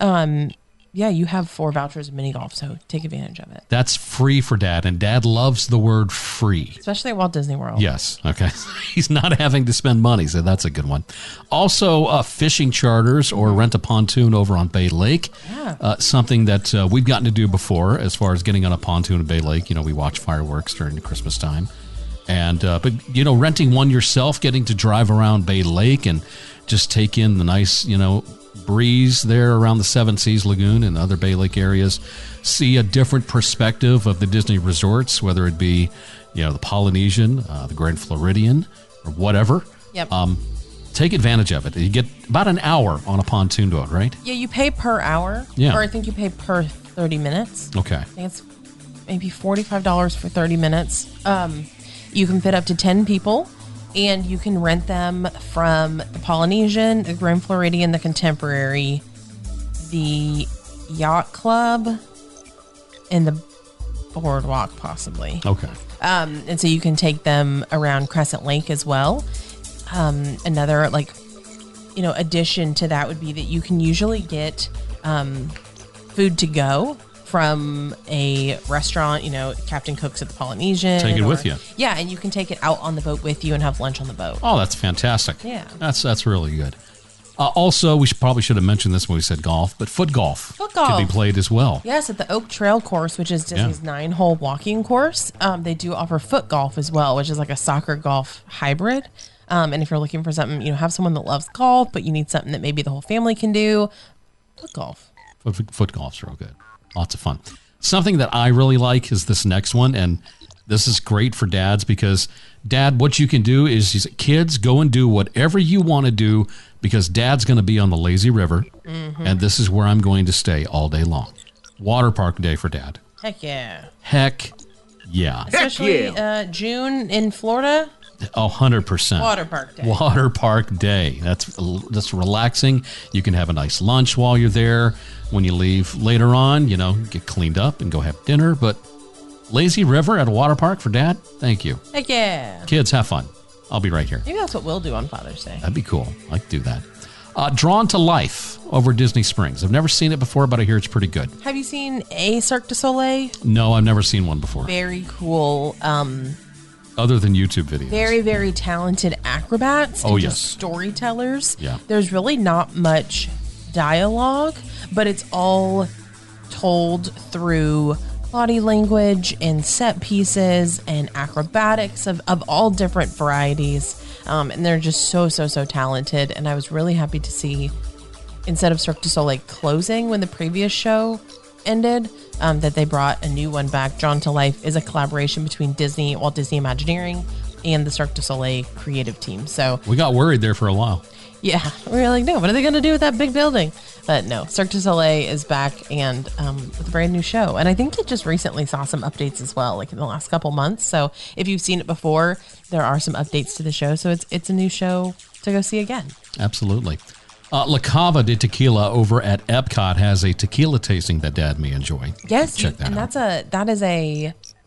Speaker 9: you have 4 vouchers of mini golf, so take advantage of it.
Speaker 8: That's free for Dad, and Dad loves the word free.
Speaker 9: Especially at Walt Disney World.
Speaker 8: Yes. Okay. He's not having to spend money, so that's a good one. Also, fishing charters or rent a pontoon over on Bay Lake.
Speaker 9: Yeah.
Speaker 8: Something that we've gotten to do before as far as getting on a pontoon at Bay Lake. We watch fireworks during the Christmas time. And but renting one yourself, getting to drive around Bay Lake and just take in the nice, breeze there around the Seven Seas Lagoon and other Bay Lake areas, see a different perspective of the Disney resorts, whether it be, the Polynesian, the Grand Floridian, or whatever.
Speaker 9: Yep.
Speaker 8: Take advantage of it. You get about an hour on a pontoon boat, right?
Speaker 9: Yeah, you pay per hour.
Speaker 8: Yeah.
Speaker 9: Or I think you pay per 30 minutes.
Speaker 8: Okay.
Speaker 9: I think it's maybe $45 for 30 minutes. You can fit up to 10 people, and you can rent them from the Polynesian, the Grand Floridian, the Contemporary, the Yacht Club, and the Boardwalk, possibly.
Speaker 8: Okay.
Speaker 9: And so you can take them around Crescent Lake as well. Another, addition to that would be that you can usually get food to go from a restaurant, Captain Cook's at the Polynesian.
Speaker 8: Take it with you.
Speaker 9: Yeah, and you can take it out on the boat with you and have lunch on the boat.
Speaker 8: Oh, that's fantastic.
Speaker 9: Yeah.
Speaker 8: That's really good. Also, we probably should have mentioned this when we said golf, but foot golf can be played as well.
Speaker 9: Yes, at the Oak Trail course, which is Disney's 9-hole walking course, they do offer foot golf as well, which is like a soccer golf hybrid. And if you're looking for something, have someone that loves golf, but you need something that maybe the whole family can do, foot golf.
Speaker 8: Foot golf's real good. Lots of fun. Something that I really like is this next one, and this is great for dads because, Dad, what you can do is kids, go and do whatever you want to do because Dad's going to be on the lazy river, and this is where I'm going to stay all day long. Water park day for Dad.
Speaker 9: Heck yeah.
Speaker 8: Heck yeah.
Speaker 9: Especially June in Florida.
Speaker 8: 100%.
Speaker 9: Water park day.
Speaker 8: Water park day. That's relaxing. You can have a nice lunch while you're there. When you leave later on, get cleaned up and go have dinner. But lazy river at a water park for Dad? Thank you.
Speaker 9: Heck yeah.
Speaker 8: Kids, have fun. I'll be right here.
Speaker 9: Maybe that's what we'll do on Father's Day.
Speaker 8: That'd be cool. I'd like to do that. Drawn to Life over Disney Springs. I've never seen it before, but I hear it's pretty good.
Speaker 9: Have you seen a Cirque du Soleil?
Speaker 8: No, I've never seen one before.
Speaker 9: Very cool.
Speaker 8: Other than YouTube videos.
Speaker 9: Very, very talented acrobats.
Speaker 8: Oh,
Speaker 9: and
Speaker 8: yes.
Speaker 9: just storytellers.
Speaker 8: Yeah.
Speaker 9: There's really not much dialogue, but it's all told through body language and set pieces and acrobatics of all different varieties. And they're just so talented. And I was really happy to see, instead of Cirque du Soleil closing when the previous show ended, that they brought a new one back. Drawn to Life is a collaboration between Disney, Walt Disney Imagineering, and the Cirque du Soleil creative team. So
Speaker 8: we got worried there for a while.
Speaker 9: Yeah, we were like, no, what are they going to do with that big building? But no, Cirque du Soleil is back and with a brand new show. And I think it just recently saw some updates as well, like in the last couple months. So if you've seen it before, there are some updates to the show. So it's a new show to go see again.
Speaker 8: Absolutely. La Cava de Tequila over at Epcot has a tequila tasting that Dad may enjoy.
Speaker 9: Yes,
Speaker 8: check that
Speaker 9: and
Speaker 8: out.
Speaker 9: that is a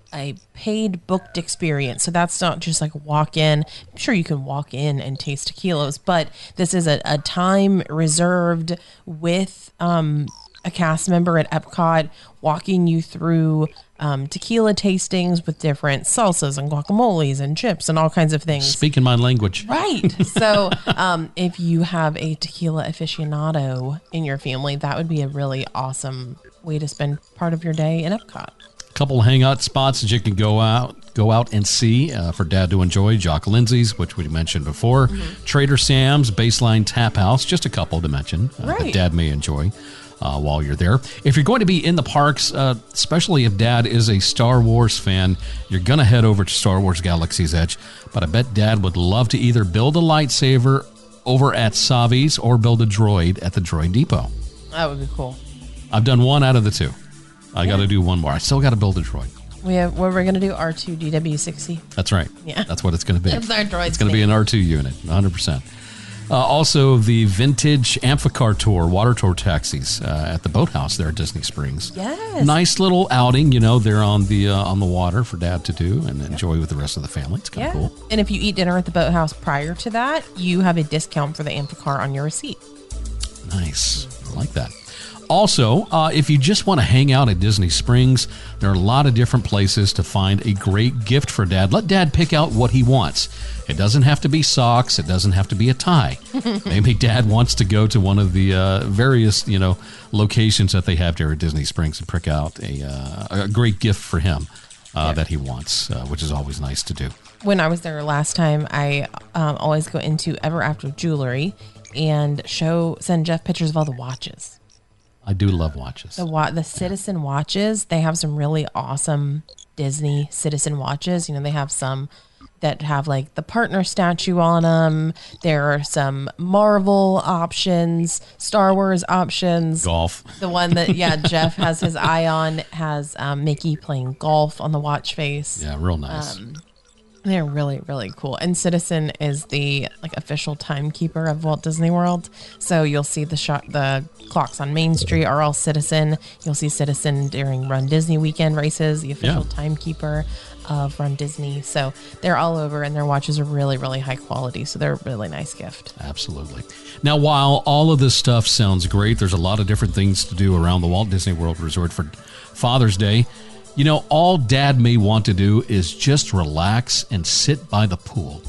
Speaker 9: a paid booked experience. So that's not just like walk in. I'm sure you can walk in and taste tequilas, but this is a time reserved with a cast member at Epcot walking you through tequila tastings with different salsas and guacamoles and chips and all kinds of things.
Speaker 8: Speaking my language.
Speaker 9: Right. So if you have a tequila aficionado in your family, that would be a really awesome way to spend part of your day in Epcot.
Speaker 8: Couple hangout spots that you can go out and see for Dad to enjoy. Jock Lindsay's, which we mentioned before. Trader Sam's, Baseline Tap House, just a couple to mention that Dad may enjoy while you're there. If you're going to be in the parks, especially if Dad is a Star Wars fan, you're going to head over to Star Wars Galaxy's Edge. But I bet Dad would love to either build a lightsaber over at Savi's or build a droid at the Droid Depot.
Speaker 9: That would be cool.
Speaker 8: I've done one out of the two. I got to do one more. I still got to build a droid.
Speaker 9: What we're going to do, R2 DW60.
Speaker 8: That's right.
Speaker 9: Yeah.
Speaker 8: That's what it's going to be.
Speaker 9: That's our droid.
Speaker 8: It's going to be an R2 unit, 100%. Also, the vintage Amphicar Tour, water tour taxis at the boathouse there at Disney Springs.
Speaker 9: Yes.
Speaker 8: Nice little outing, they're on the water for Dad to do and enjoy with the rest of the family. It's kind of cool.
Speaker 9: And if you eat dinner at the boathouse prior to that, you have a discount for the Amphicar on your receipt.
Speaker 8: Nice. I like that. Also, if you just want to hang out at Disney Springs, there are a lot of different places to find a great gift for Dad. Let Dad pick out what he wants. It doesn't have to be socks. It doesn't have to be a tie. Maybe Dad wants to go to one of the various, locations that they have there at Disney Springs and pick out a great gift for him that he wants, which is always nice to do.
Speaker 9: When I was there last time, I always go into Ever After Jewelry and send Jeff pictures of all the watches.
Speaker 8: I do love watches.
Speaker 9: The Citizen watches, they have some really awesome Disney Citizen watches. They have some that have like the partner statue on them. There are some Marvel options, Star Wars options.
Speaker 8: Golf.
Speaker 9: The one that, Jeff has his eye on has Mickey playing golf on the watch face.
Speaker 8: Yeah, real nice.
Speaker 9: They're really, really cool. And Citizen is the official timekeeper of Walt Disney World. So you'll see the clocks on Main Street are all Citizen. You'll see Citizen during Run Disney weekend races, the official timekeeper of Run Disney. So they're all over, and their watches are really, really high quality. So they're a really nice gift.
Speaker 8: Absolutely. Now, while all of this stuff sounds great, there's a lot of different things to do around the Walt Disney World Resort for Father's Day. All Dad may want to do is just relax and sit by the pool.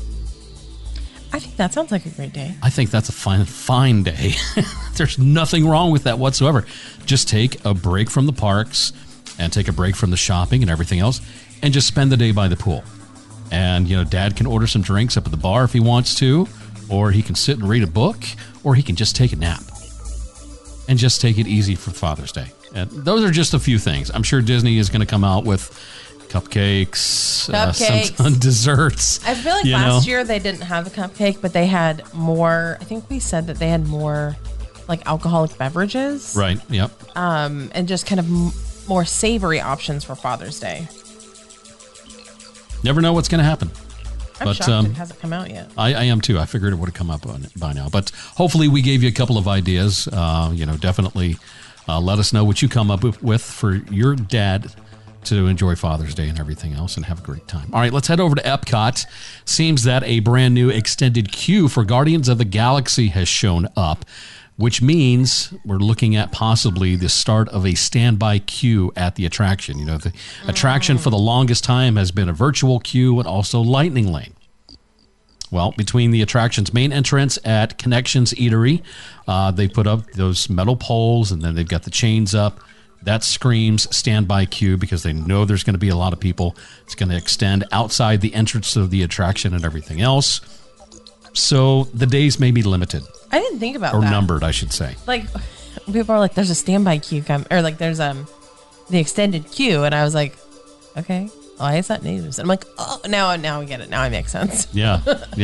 Speaker 9: I think that sounds like a great day.
Speaker 8: I think that's a fine day. There's nothing wrong with that whatsoever. Just take a break from the parks and take a break from the shopping and everything else and just spend the day by the pool. And, Dad can order some drinks up at the bar if he wants to, or he can sit and read a book, or he can just take a nap and just take it easy for Father's Day. And those are just a few things. I'm sure Disney is going to come out with cupcakes. Some desserts.
Speaker 9: I feel like last year they didn't have a cupcake, but they had more. I think we said that they had more alcoholic beverages.
Speaker 8: Right, yep.
Speaker 9: And just kind of more savory options for Father's Day.
Speaker 8: Never know what's going to happen.
Speaker 9: I'm shocked it hasn't come out yet.
Speaker 8: I am too. I figured it would have come up by now. But hopefully we gave you a couple of ideas. Definitely let us know what you come up with for your dad to enjoy Father's Day and everything else and have a great time. All right, let's head over to Epcot. Seems that a brand new extended queue for Guardians of the Galaxy has shown up, which means we're looking at possibly the start of a standby queue at the attraction. The attraction for the longest time has been a virtual queue and also Lightning Lane. Well, between the attraction's main entrance at Connections Eatery, they put up those metal poles, and then they've got the chains up. That screams standby queue because they know there's going to be a lot of people. It's going to extend outside the entrance of the attraction and everything else. So the days may be limited.
Speaker 9: I didn't think about
Speaker 8: that. Or
Speaker 9: that.
Speaker 8: Numbered, I should say.
Speaker 9: People are like, there's a standby queue there's the extended queue, and I was like, okay. Why is that news? And I'm like, oh, now we get it. Now it makes sense.
Speaker 8: Yeah.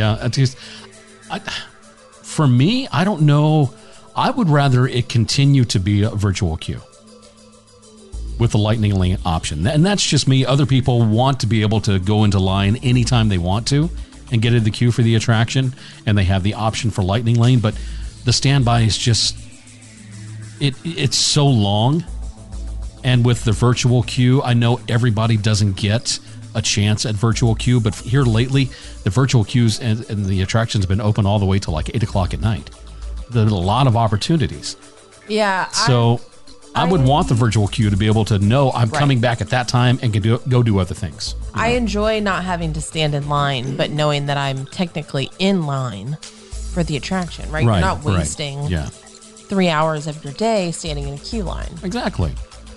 Speaker 8: For me, I don't know. I would rather it continue to be a virtual queue with the Lightning Lane option. And that's just me. Other people want to be able to go into line anytime they want to and get in the queue for the attraction, and they have the option for Lightning Lane. But the standby is just, it's so long. And with the virtual queue, I know everybody doesn't get a chance at virtual queue, but here lately, the virtual queues and the attractions have been open all the way till like 8 o'clock at night. There's a lot of opportunities.
Speaker 9: Yeah.
Speaker 8: So I would want the virtual queue to be able to know I'm coming back at that time and can go do other things.
Speaker 9: I enjoy not having to stand in line, but knowing that I'm technically in line for the attraction, right? You're not wasting 3 hours of your day standing in a queue line.
Speaker 8: Exactly.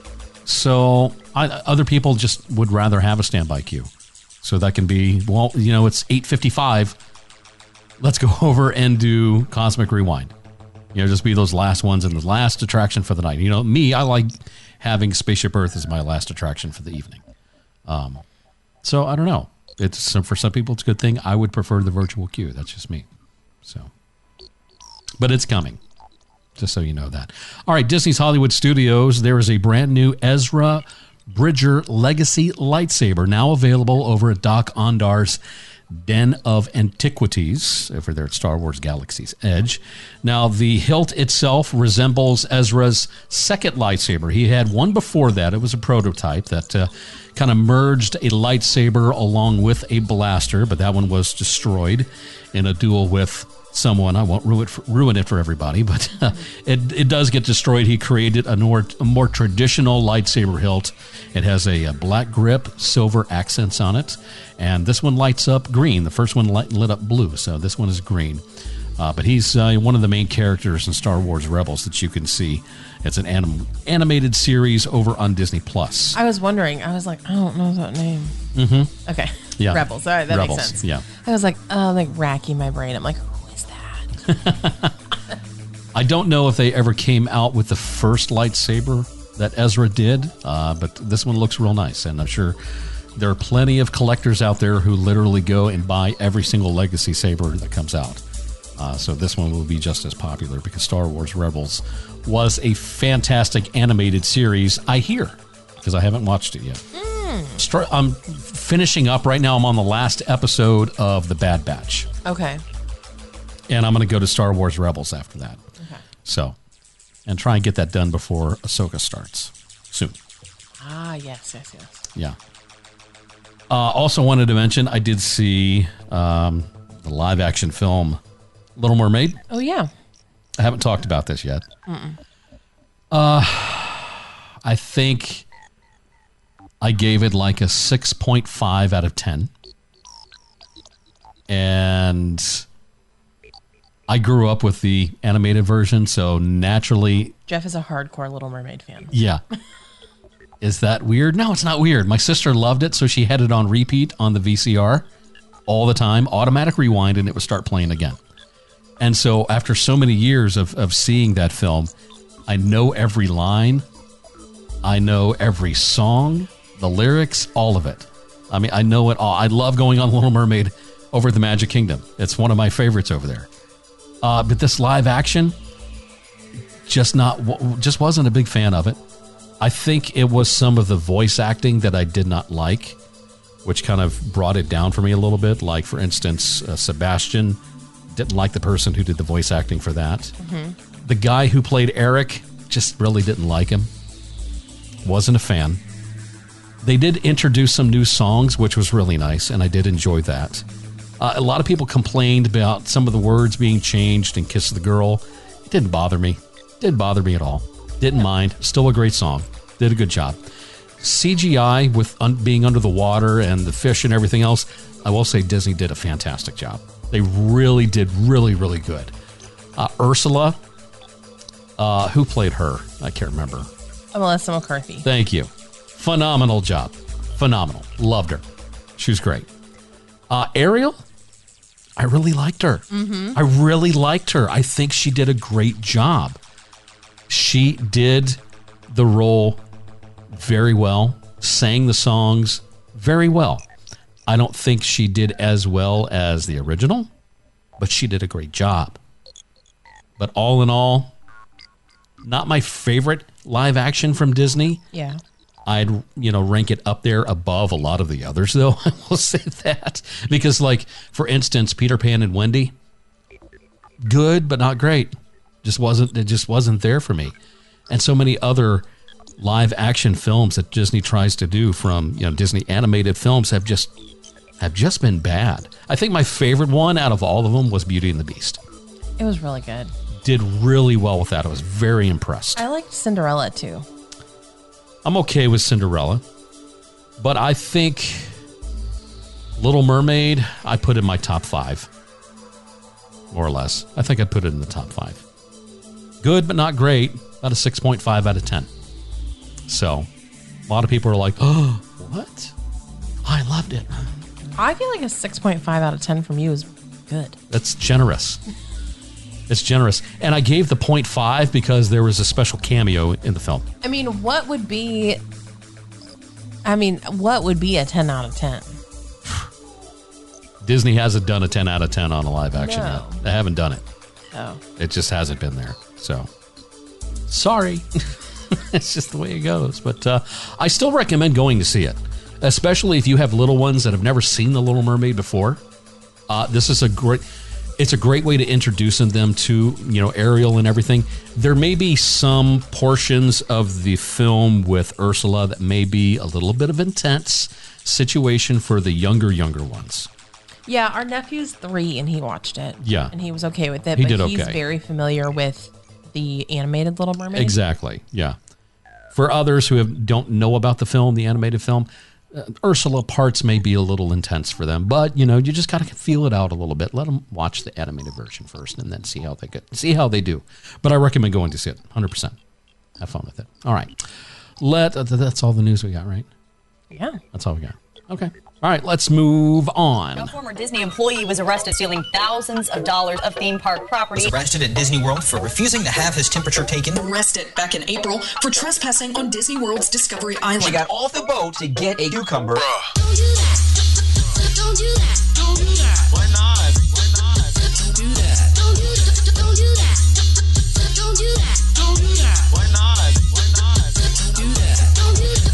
Speaker 8: So other people just would rather have a standby queue. So that can be, well, you know, it's 8:55. Let's go over and do Cosmic Rewind. You know, just be those last ones and the last attraction for the night. You know, me, I like having Spaceship Earth as my last attraction for the evening. So I don't know. For some people, it's a good thing. I would prefer the virtual queue. That's just me. So, but it's coming. Just so you know that. All right, Disney's Hollywood Studios. There is a brand new Ezra Bridger Legacy lightsaber now available over at Doc Ondar's Den of Antiquities over there at Star Wars Galaxy's Edge. Now, the hilt itself resembles Ezra's second lightsaber. He had one before that. It was a prototype that kind of merged a lightsaber along with a blaster, but that one was destroyed in a duel with someone. I won't ruin it for everybody, but it does get destroyed. He created a more traditional lightsaber hilt. It has a black grip, silver accents on it, and this one lights up green. The first one lit up blue, so this one is green. But he's one of the main characters in Star Wars Rebels that you can see. It's an animated series over on Disney+.
Speaker 9: I was wondering. I was like, I don't know that name.
Speaker 8: Mm-hmm.
Speaker 9: Okay.
Speaker 8: Yeah.
Speaker 9: Rebels. All right, that
Speaker 8: Rebels.
Speaker 9: makes sense.
Speaker 8: Yeah.
Speaker 9: I was like racking my brain. I'm like, who is that?
Speaker 8: I don't know if they ever came out with the first lightsaber that Ezra did, but this one looks real nice, and I'm sure there are plenty of collectors out there who literally go and buy every single Legacy saber that comes out. So this one will be just as popular because Star Wars Rebels was a fantastic animated series, I hear, because I haven't watched it yet. I'm finishing up right now. I'm on the last episode of The Bad Batch.
Speaker 9: Okay.
Speaker 8: And I'm going to go to Star Wars Rebels after that.
Speaker 9: Okay.
Speaker 8: So, and try and get that done before Ahsoka starts soon.
Speaker 9: Ah, yes.
Speaker 8: Yeah. Also wanted to mention, I did see the live action film Little Mermaid.
Speaker 9: Oh, yeah.
Speaker 8: I haven't talked about this yet. I think I gave it like a 6.5 out of 10. And I grew up with the animated version, so naturally...
Speaker 9: Jeff is a hardcore Little Mermaid fan.
Speaker 8: Yeah. Is that weird? No, it's not weird. My sister loved it, so she had it on repeat on the VCR all the time, automatic rewind, and it would start playing again. And so after so many years of seeing that film, I know every line. I know every song, the lyrics, all of it. I mean, I know it all. I love going on Little Mermaid over at the Magic Kingdom. It's one of my favorites over there. But this live action, just wasn't a big fan of it. I think it was some of the voice acting that I did not like, which kind of brought it down for me a little bit. Like, for instance, Sebastian, didn't like the person who did the voice acting for that. Mm-hmm. The guy who played Eric, just really didn't like him. Wasn't a fan. They did introduce some new songs, which was really nice, and I did enjoy that. A lot of people complained about some of the words being changed in Kiss the Girl. It didn't bother me. Didn't bother me at all. Didn't mind. Still a great song. Did a good job. CGI with being under the water and the fish and everything else, I will say Disney did a fantastic job. They really did really, really good. Ursula, who played her? I can't remember.
Speaker 9: Melissa McCarthy.
Speaker 8: Thank you. Phenomenal job. Phenomenal. Loved her. She was great. Ariel, I really liked her. Mm-hmm. I really liked her. I think she did a great job. She did the role very well, sang the songs very well. I don't think she did as well as the original, but she did a great job. But all in all, not my favorite live action from Disney.
Speaker 9: Yeah.
Speaker 8: I'd, rank it up there above a lot of the others, though. I will say that. Because, like, for instance, Peter Pan and Wendy, good, but not great. It just wasn't there for me. And so many other live action films that Disney tries to do from, Disney animated films have just been bad. I think my favorite one out of all of them was Beauty and the Beast.
Speaker 9: It was really good.
Speaker 8: Did really well with that. I was very impressed.
Speaker 9: I liked Cinderella too.
Speaker 8: I'm okay with Cinderella, but I think Little Mermaid, I put in my top 5, more or less. I think I put it in the top 5. Good, but not great. About a 6.5 out of 10. So, a lot of people are like, oh, what? I loved it.
Speaker 9: I feel like a 6.5 out of 10 from you is good.
Speaker 8: That's generous. It's generous. And I gave the 0.5 because there was a special cameo in the film.
Speaker 9: I mean, what would be a 10 out of 10?
Speaker 8: Disney hasn't done a 10 out of 10 on a live action
Speaker 9: No.
Speaker 8: yet. They haven't done it.
Speaker 9: Oh.
Speaker 8: It just hasn't been there. So, sorry. It's just the way it goes. But I still recommend going to see it, especially if you have little ones that have never seen The Little Mermaid before. This is a great way to introduce them to, Ariel and everything. There may be some portions of the film with Ursula that may be a little bit of intense situation for the younger ones.
Speaker 9: Yeah, our nephew's 3 and he watched it.
Speaker 8: Yeah.
Speaker 9: And he was okay with it.
Speaker 8: He
Speaker 9: but
Speaker 8: did
Speaker 9: he's
Speaker 8: okay.
Speaker 9: very familiar with the animated Little Mermaid.
Speaker 8: Exactly, yeah. For others who don't know about the film, the animated film, Ursula parts may be a little intense for them, but you just got to feel it out a little bit. Let them watch the animated version first, and then see how they do. But I recommend going to see it 100%. Have fun with it. All right, that's all the news we got, right?
Speaker 9: Yeah,
Speaker 8: that's all we got. Okay. All right, let's move on.
Speaker 10: A former Disney employee was arrested stealing thousands of dollars of theme park property.
Speaker 11: Was arrested at Disney World for refusing to have his temperature taken.
Speaker 12: Arrested back in April for trespassing on Disney World's Discovery Island.
Speaker 11: She got off the boat to get a cucumber.
Speaker 13: Don't do that. Don't do that. Don't do that. Why not? Why not? Don't do that. Don't do that. Don't do that. Don't do that. Don't do that. Why not? Why not? Don't do that. Don't do that.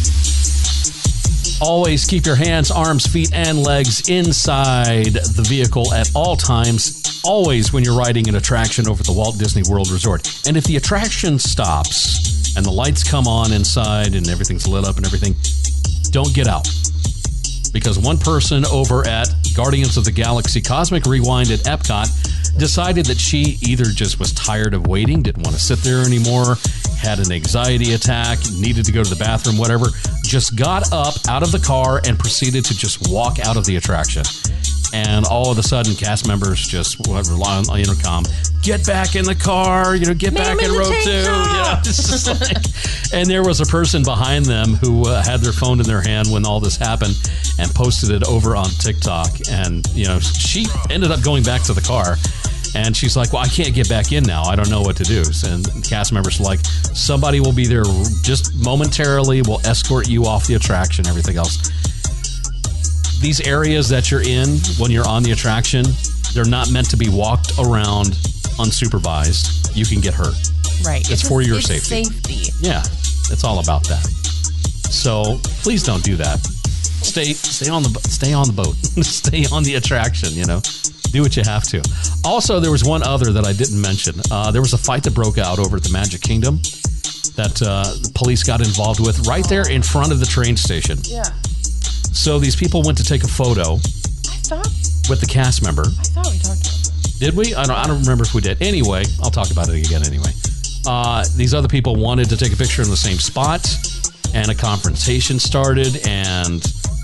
Speaker 8: Always keep your hands, arms, feet, and legs inside the vehicle at all times, always when you're riding an attraction over the Walt Disney World Resort. And if the attraction stops and the lights come on inside and everything's lit up and everything, don't get out. Because one person over at Guardians of the Galaxy Cosmic Rewind at Epcot decided that she either just was tired of waiting, didn't want to sit there anymore, had an anxiety attack, needed to go to the bathroom, whatever, just got up out of the car and proceeded to just walk out of the attraction. And all of a sudden, cast members just rely on intercom, get back in the car, get back in row 2. Yeah, it's just like, and there was a person behind them who had their phone in their hand when all this happened and posted it over on TikTok. And, she ended up going back to the car. And she's like, well, I can't get back in now. I don't know what to do. And cast members are like, somebody will be there just momentarily. We'll escort you off the attraction, everything else. These areas that you're in when you're on the attraction, they're not meant to be walked around unsupervised. You can get hurt.
Speaker 9: Right.
Speaker 8: It's for your safety. Yeah, it's all about that. So please don't do that. Stay on the boat. Stay on the attraction, Do what you have to. Also, there was one other that I didn't mention. There was a fight that broke out over at the Magic Kingdom that the police got involved with right there in front of the train station.
Speaker 9: Yeah.
Speaker 8: So these people went to take a photo with the cast member.
Speaker 9: I thought we talked about that.
Speaker 8: Did we? I don't remember if we did. Anyway, I'll talk about it again anyway. These other people wanted to take a picture in the same spot, and a confrontation started, and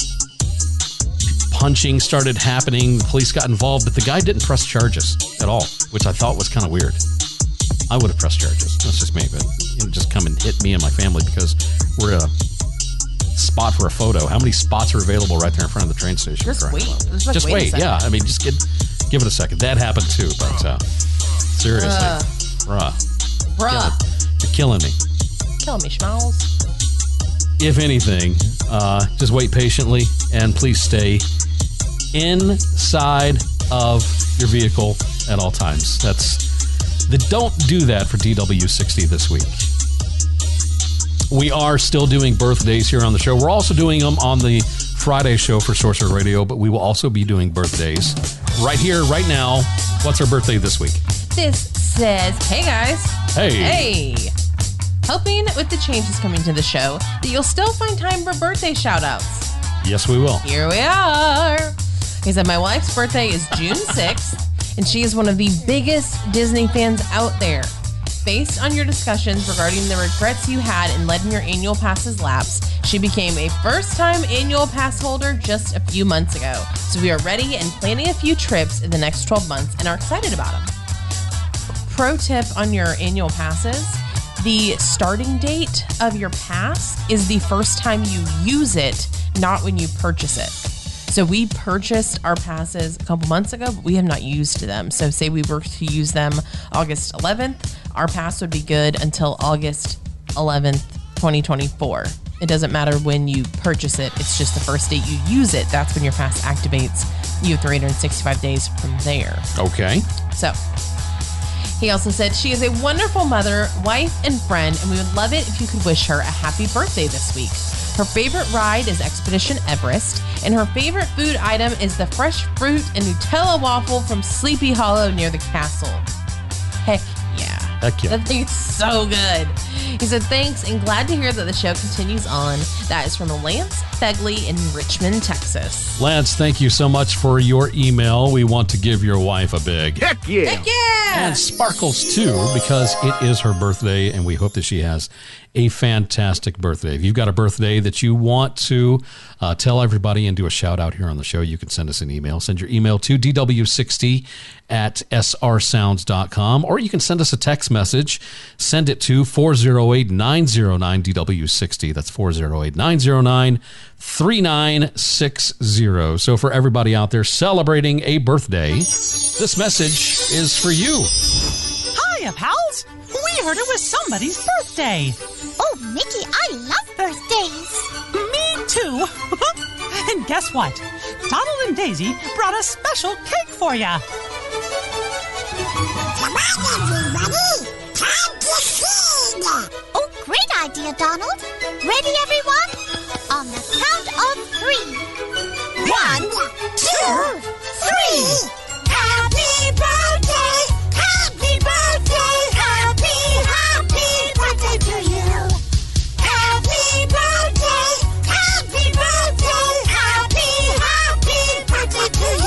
Speaker 8: punching started happening. The police got involved, but the guy didn't press charges at all, which I thought was kind of weird. I would have pressed charges. That's just me, but just come and hit me and my family because we're a spot for a photo. How many spots are available right there in front of the train station?
Speaker 9: Just wait.
Speaker 8: Just wait. Yeah, I mean, just give it a second. That happened too, but seriously, bruh, you're killing me.
Speaker 9: Killing me, schmalls.
Speaker 8: If anything, just wait patiently and please stay inside of your vehicle at all times. Don't do that for DW60 this week. We are still doing birthdays here on the show. We're also doing them on the Friday show for Sorcerer Radio, but we will also be doing birthdays right here, right now. What's our birthday this week?
Speaker 9: This says, hey guys.
Speaker 8: Hey.
Speaker 9: hoping with the changes coming to the show that you'll still find time for birthday shout-outs.
Speaker 8: Yes, we will.
Speaker 9: Here we are. He said, my wife's birthday is June 6th, and she is one of the biggest Disney fans out there. Based on your discussions regarding the regrets you had in letting your annual passes lapse, she became a first-time annual pass holder just a few months ago. So we are ready and planning a few trips in the next 12 months and are excited about them. Pro tip on your annual passes, the starting date of your pass is the first time you use it, not when you purchase it. So we purchased our passes a couple months ago, but we have not used them. So say we were to use them August 11th, our pass would be good until August 11th, 2024. It doesn't matter when you purchase it. It's just the first date you use it. That's when your pass activates. You have 365 days from there.
Speaker 8: Okay.
Speaker 9: So he also said she is a wonderful mother, wife, and friend, and we would love it if you could wish her a happy birthday this week. Her favorite ride is Expedition Everest, and her favorite food item is the fresh fruit and Nutella waffle from Sleepy Hollow near the castle. Heck yeah.
Speaker 8: Heck yeah.
Speaker 9: That thing is so good. He said, thanks, and glad to hear that the show continues on. That is from Lance Begley in Richmond, Texas.
Speaker 8: Lance, thank you so much for your email. We want to give your wife a big
Speaker 9: heck yeah. Heck yeah.
Speaker 8: And Sparkles too, because it is her birthday, and we hope that she has a fantastic birthday. If you've got a birthday that you want to tell everybody and do a shout out here on the show, you can send us an email. Send your email to dw60@srsounds.com, or you can send us a text message. Send it to 408-909-DW60. That's 408-909-3960. So for everybody out there celebrating a birthday, this message is for you.
Speaker 14: Hiya, pals. We heard it was somebody's birthday.
Speaker 15: Oh, Mickey, I love birthdays.
Speaker 14: Me too. And guess what? Donald and Daisy brought a special cake for ya.
Speaker 15: Come on, everybody. Time to sing. Oh, great idea, Donald. Ready, everyone? On the count of 3. 1, 2, 3. Happy birthday! Happy birthday! Happy birthday to you! Happy birthday! Happy birthday! Happy birthday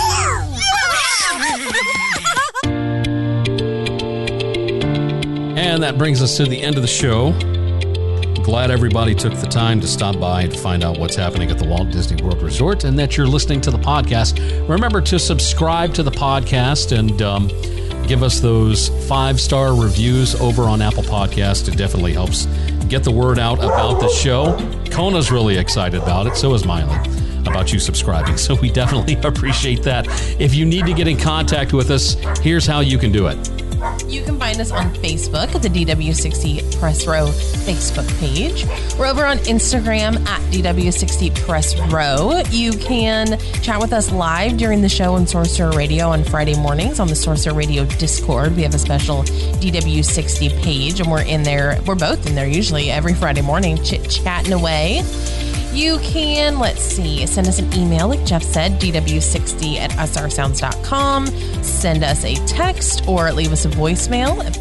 Speaker 15: to you!
Speaker 8: And that brings us to the end of the show. Glad everybody took the time to stop by to find out what's happening at the Walt Disney World Resort and that you're listening to the podcast. Remember to subscribe to the podcast and give us those 5-star reviews over on Apple Podcasts. It definitely helps get the word out about the show. Kona's really excited about it. So is Miley, about you subscribing. So we definitely appreciate that. If you need to get in contact with us, here's how you can do it.
Speaker 9: You can find us on Facebook at the DW60 Press Row Facebook page. We're over on Instagram at DW60 Press Row. You can chat with us live during the show on Sorcerer Radio on Friday mornings on the Sorcerer Radio Discord. We have a special DW60 page, and we're in there. We're both in there usually every Friday morning, chit-chatting away. You can, send us an email, like Jeff said, dw60@srsounds.com. Send us a text or leave us a voicemail at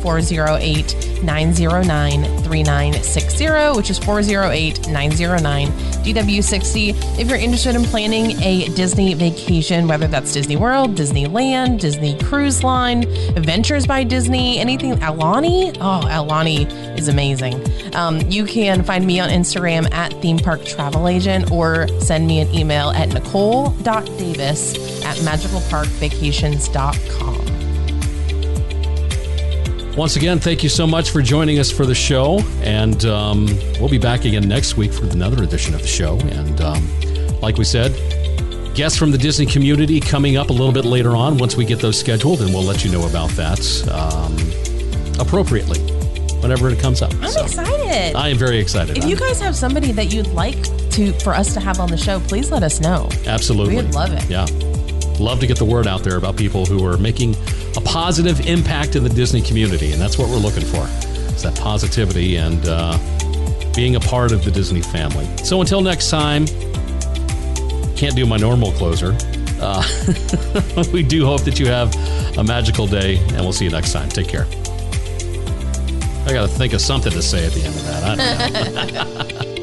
Speaker 9: 408-909-3960, which is 408-909-DW60. If you're interested in planning a Disney vacation, whether that's Disney World, Disneyland, Disney Cruise Line, Adventures by Disney, anything, Aulani. Oh, Aulani is amazing. You can find me on Instagram at Theme Park Travel Agent, or send me an email at nicole.davis@magicalparkvacations.com.
Speaker 8: Once again, thank you so much for joining us for the show, and we'll be back again next week for another edition of the show. And like we said, guests from the Disney community coming up a little bit later on. Once we get those scheduled, and we'll let you know about that appropriately whenever it comes up.
Speaker 9: I'm excited.
Speaker 8: I am very excited.
Speaker 9: If you guys have somebody that you'd like for us to have on the show, please let us know.
Speaker 8: Absolutely.
Speaker 9: We'd love it.
Speaker 8: Yeah. Love to get the word out there about people who are making a positive impact in the Disney community, and that's what we're looking for. It's that positivity and being a part of the Disney family. So until next time, can't do my normal closer. We do hope that you have a magical day, and we'll see you next time. Take care. I got to think of something to say at the end of that. I don't know.